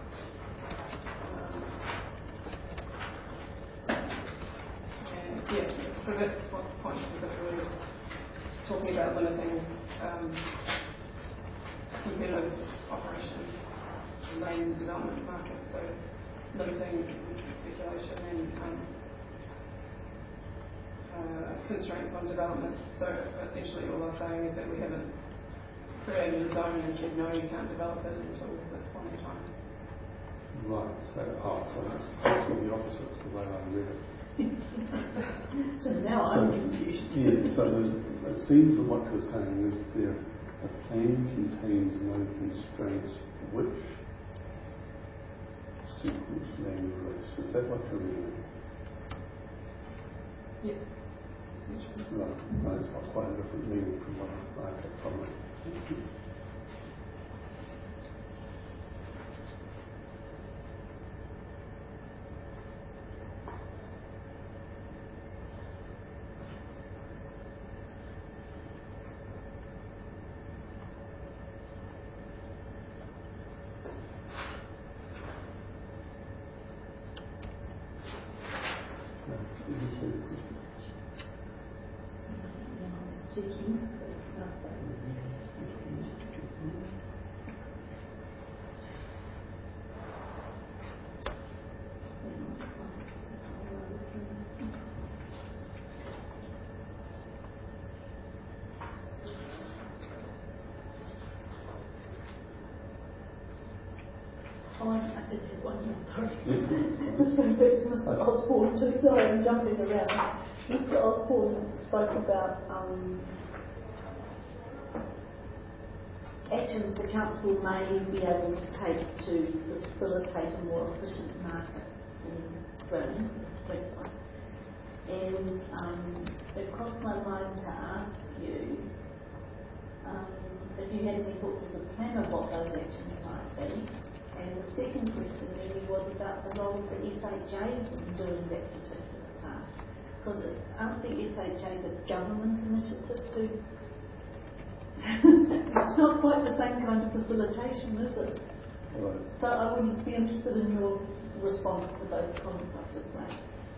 [SPEAKER 3] So that's what the point specifically is talking about, limiting competitive operation in land development markets, so limiting speculation and constraints on development. So essentially all I'm saying is that we haven't created a zone and said no, you can't develop it until this point in time.
[SPEAKER 2] right, so that's totally the opposite of the way I read it.
[SPEAKER 4] So now I'm confused.
[SPEAKER 2] Yeah, so it seems that what you're saying is that the plan contains no constraints which sequence land release. Is that what you're reading?
[SPEAKER 3] Yeah, essentially.
[SPEAKER 2] Right, no, it's got quite a different meaning from what I get from it.
[SPEAKER 4] Oh, I did have one more, sorry. This goes back to Mr. Osborne too, sorry, I'm jumping around. Mr. Osborne spoke about actions the council may be able to take to facilitate a more efficient market in Britain in particular. And it crossed my mind to ask you if you had any thoughts as a plan of what those actions might be. And the second question really was about the role of the SHAs in doing that particular task. Because aren't the SHAs a government initiative too? It's not quite the same kind of facilitation, is it?
[SPEAKER 2] Right.
[SPEAKER 4] So I would be interested in your response to those comments I've just made.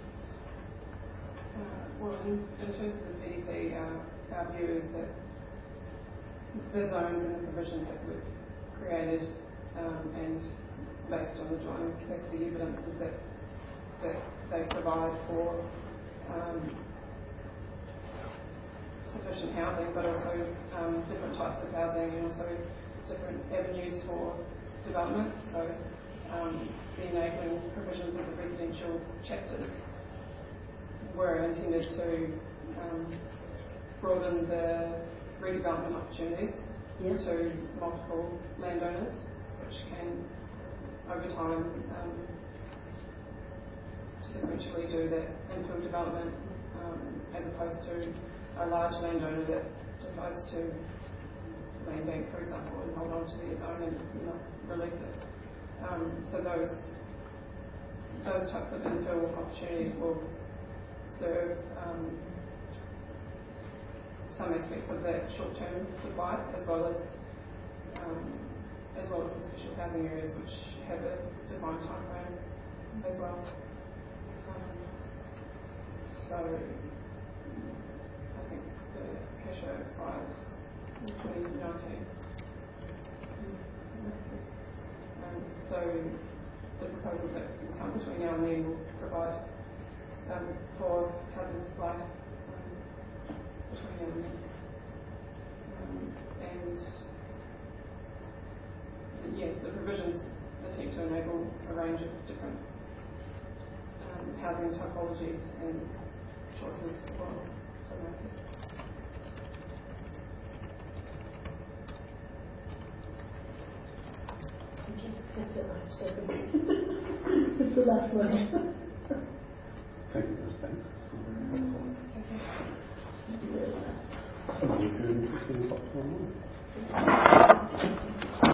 [SPEAKER 3] Well, in terms of the PDP, our view is that the zones and the provisions that we've created and based on the joint capacity evidence is that they provide for sufficient housing, but also different types of housing and also different avenues for development. So the enabling provisions of the residential chapters were intended to broaden the redevelopment opportunities to multiple landowners, which can, over time, sequentially do that infill development as opposed to a large landowner that decides to land bank, for example, and hold on to their zone and not release it. So those types of infill opportunities will serve some aspects of that short-term supply, as well as the special housing areas, which have a defined time frame as well. So I think the CASHO expires in 2019. So the proposals that will come between now and then will provide for housing supply between now and then. The provisions attempt to enable a range of different housing typologies and choices for the market.
[SPEAKER 4] That's it, I'm second. It's the last one.
[SPEAKER 2] Thank you, Ms. Banks.
[SPEAKER 4] Thank you very much.
[SPEAKER 2] And we'll do it at 15 o'clock tomorrow morning.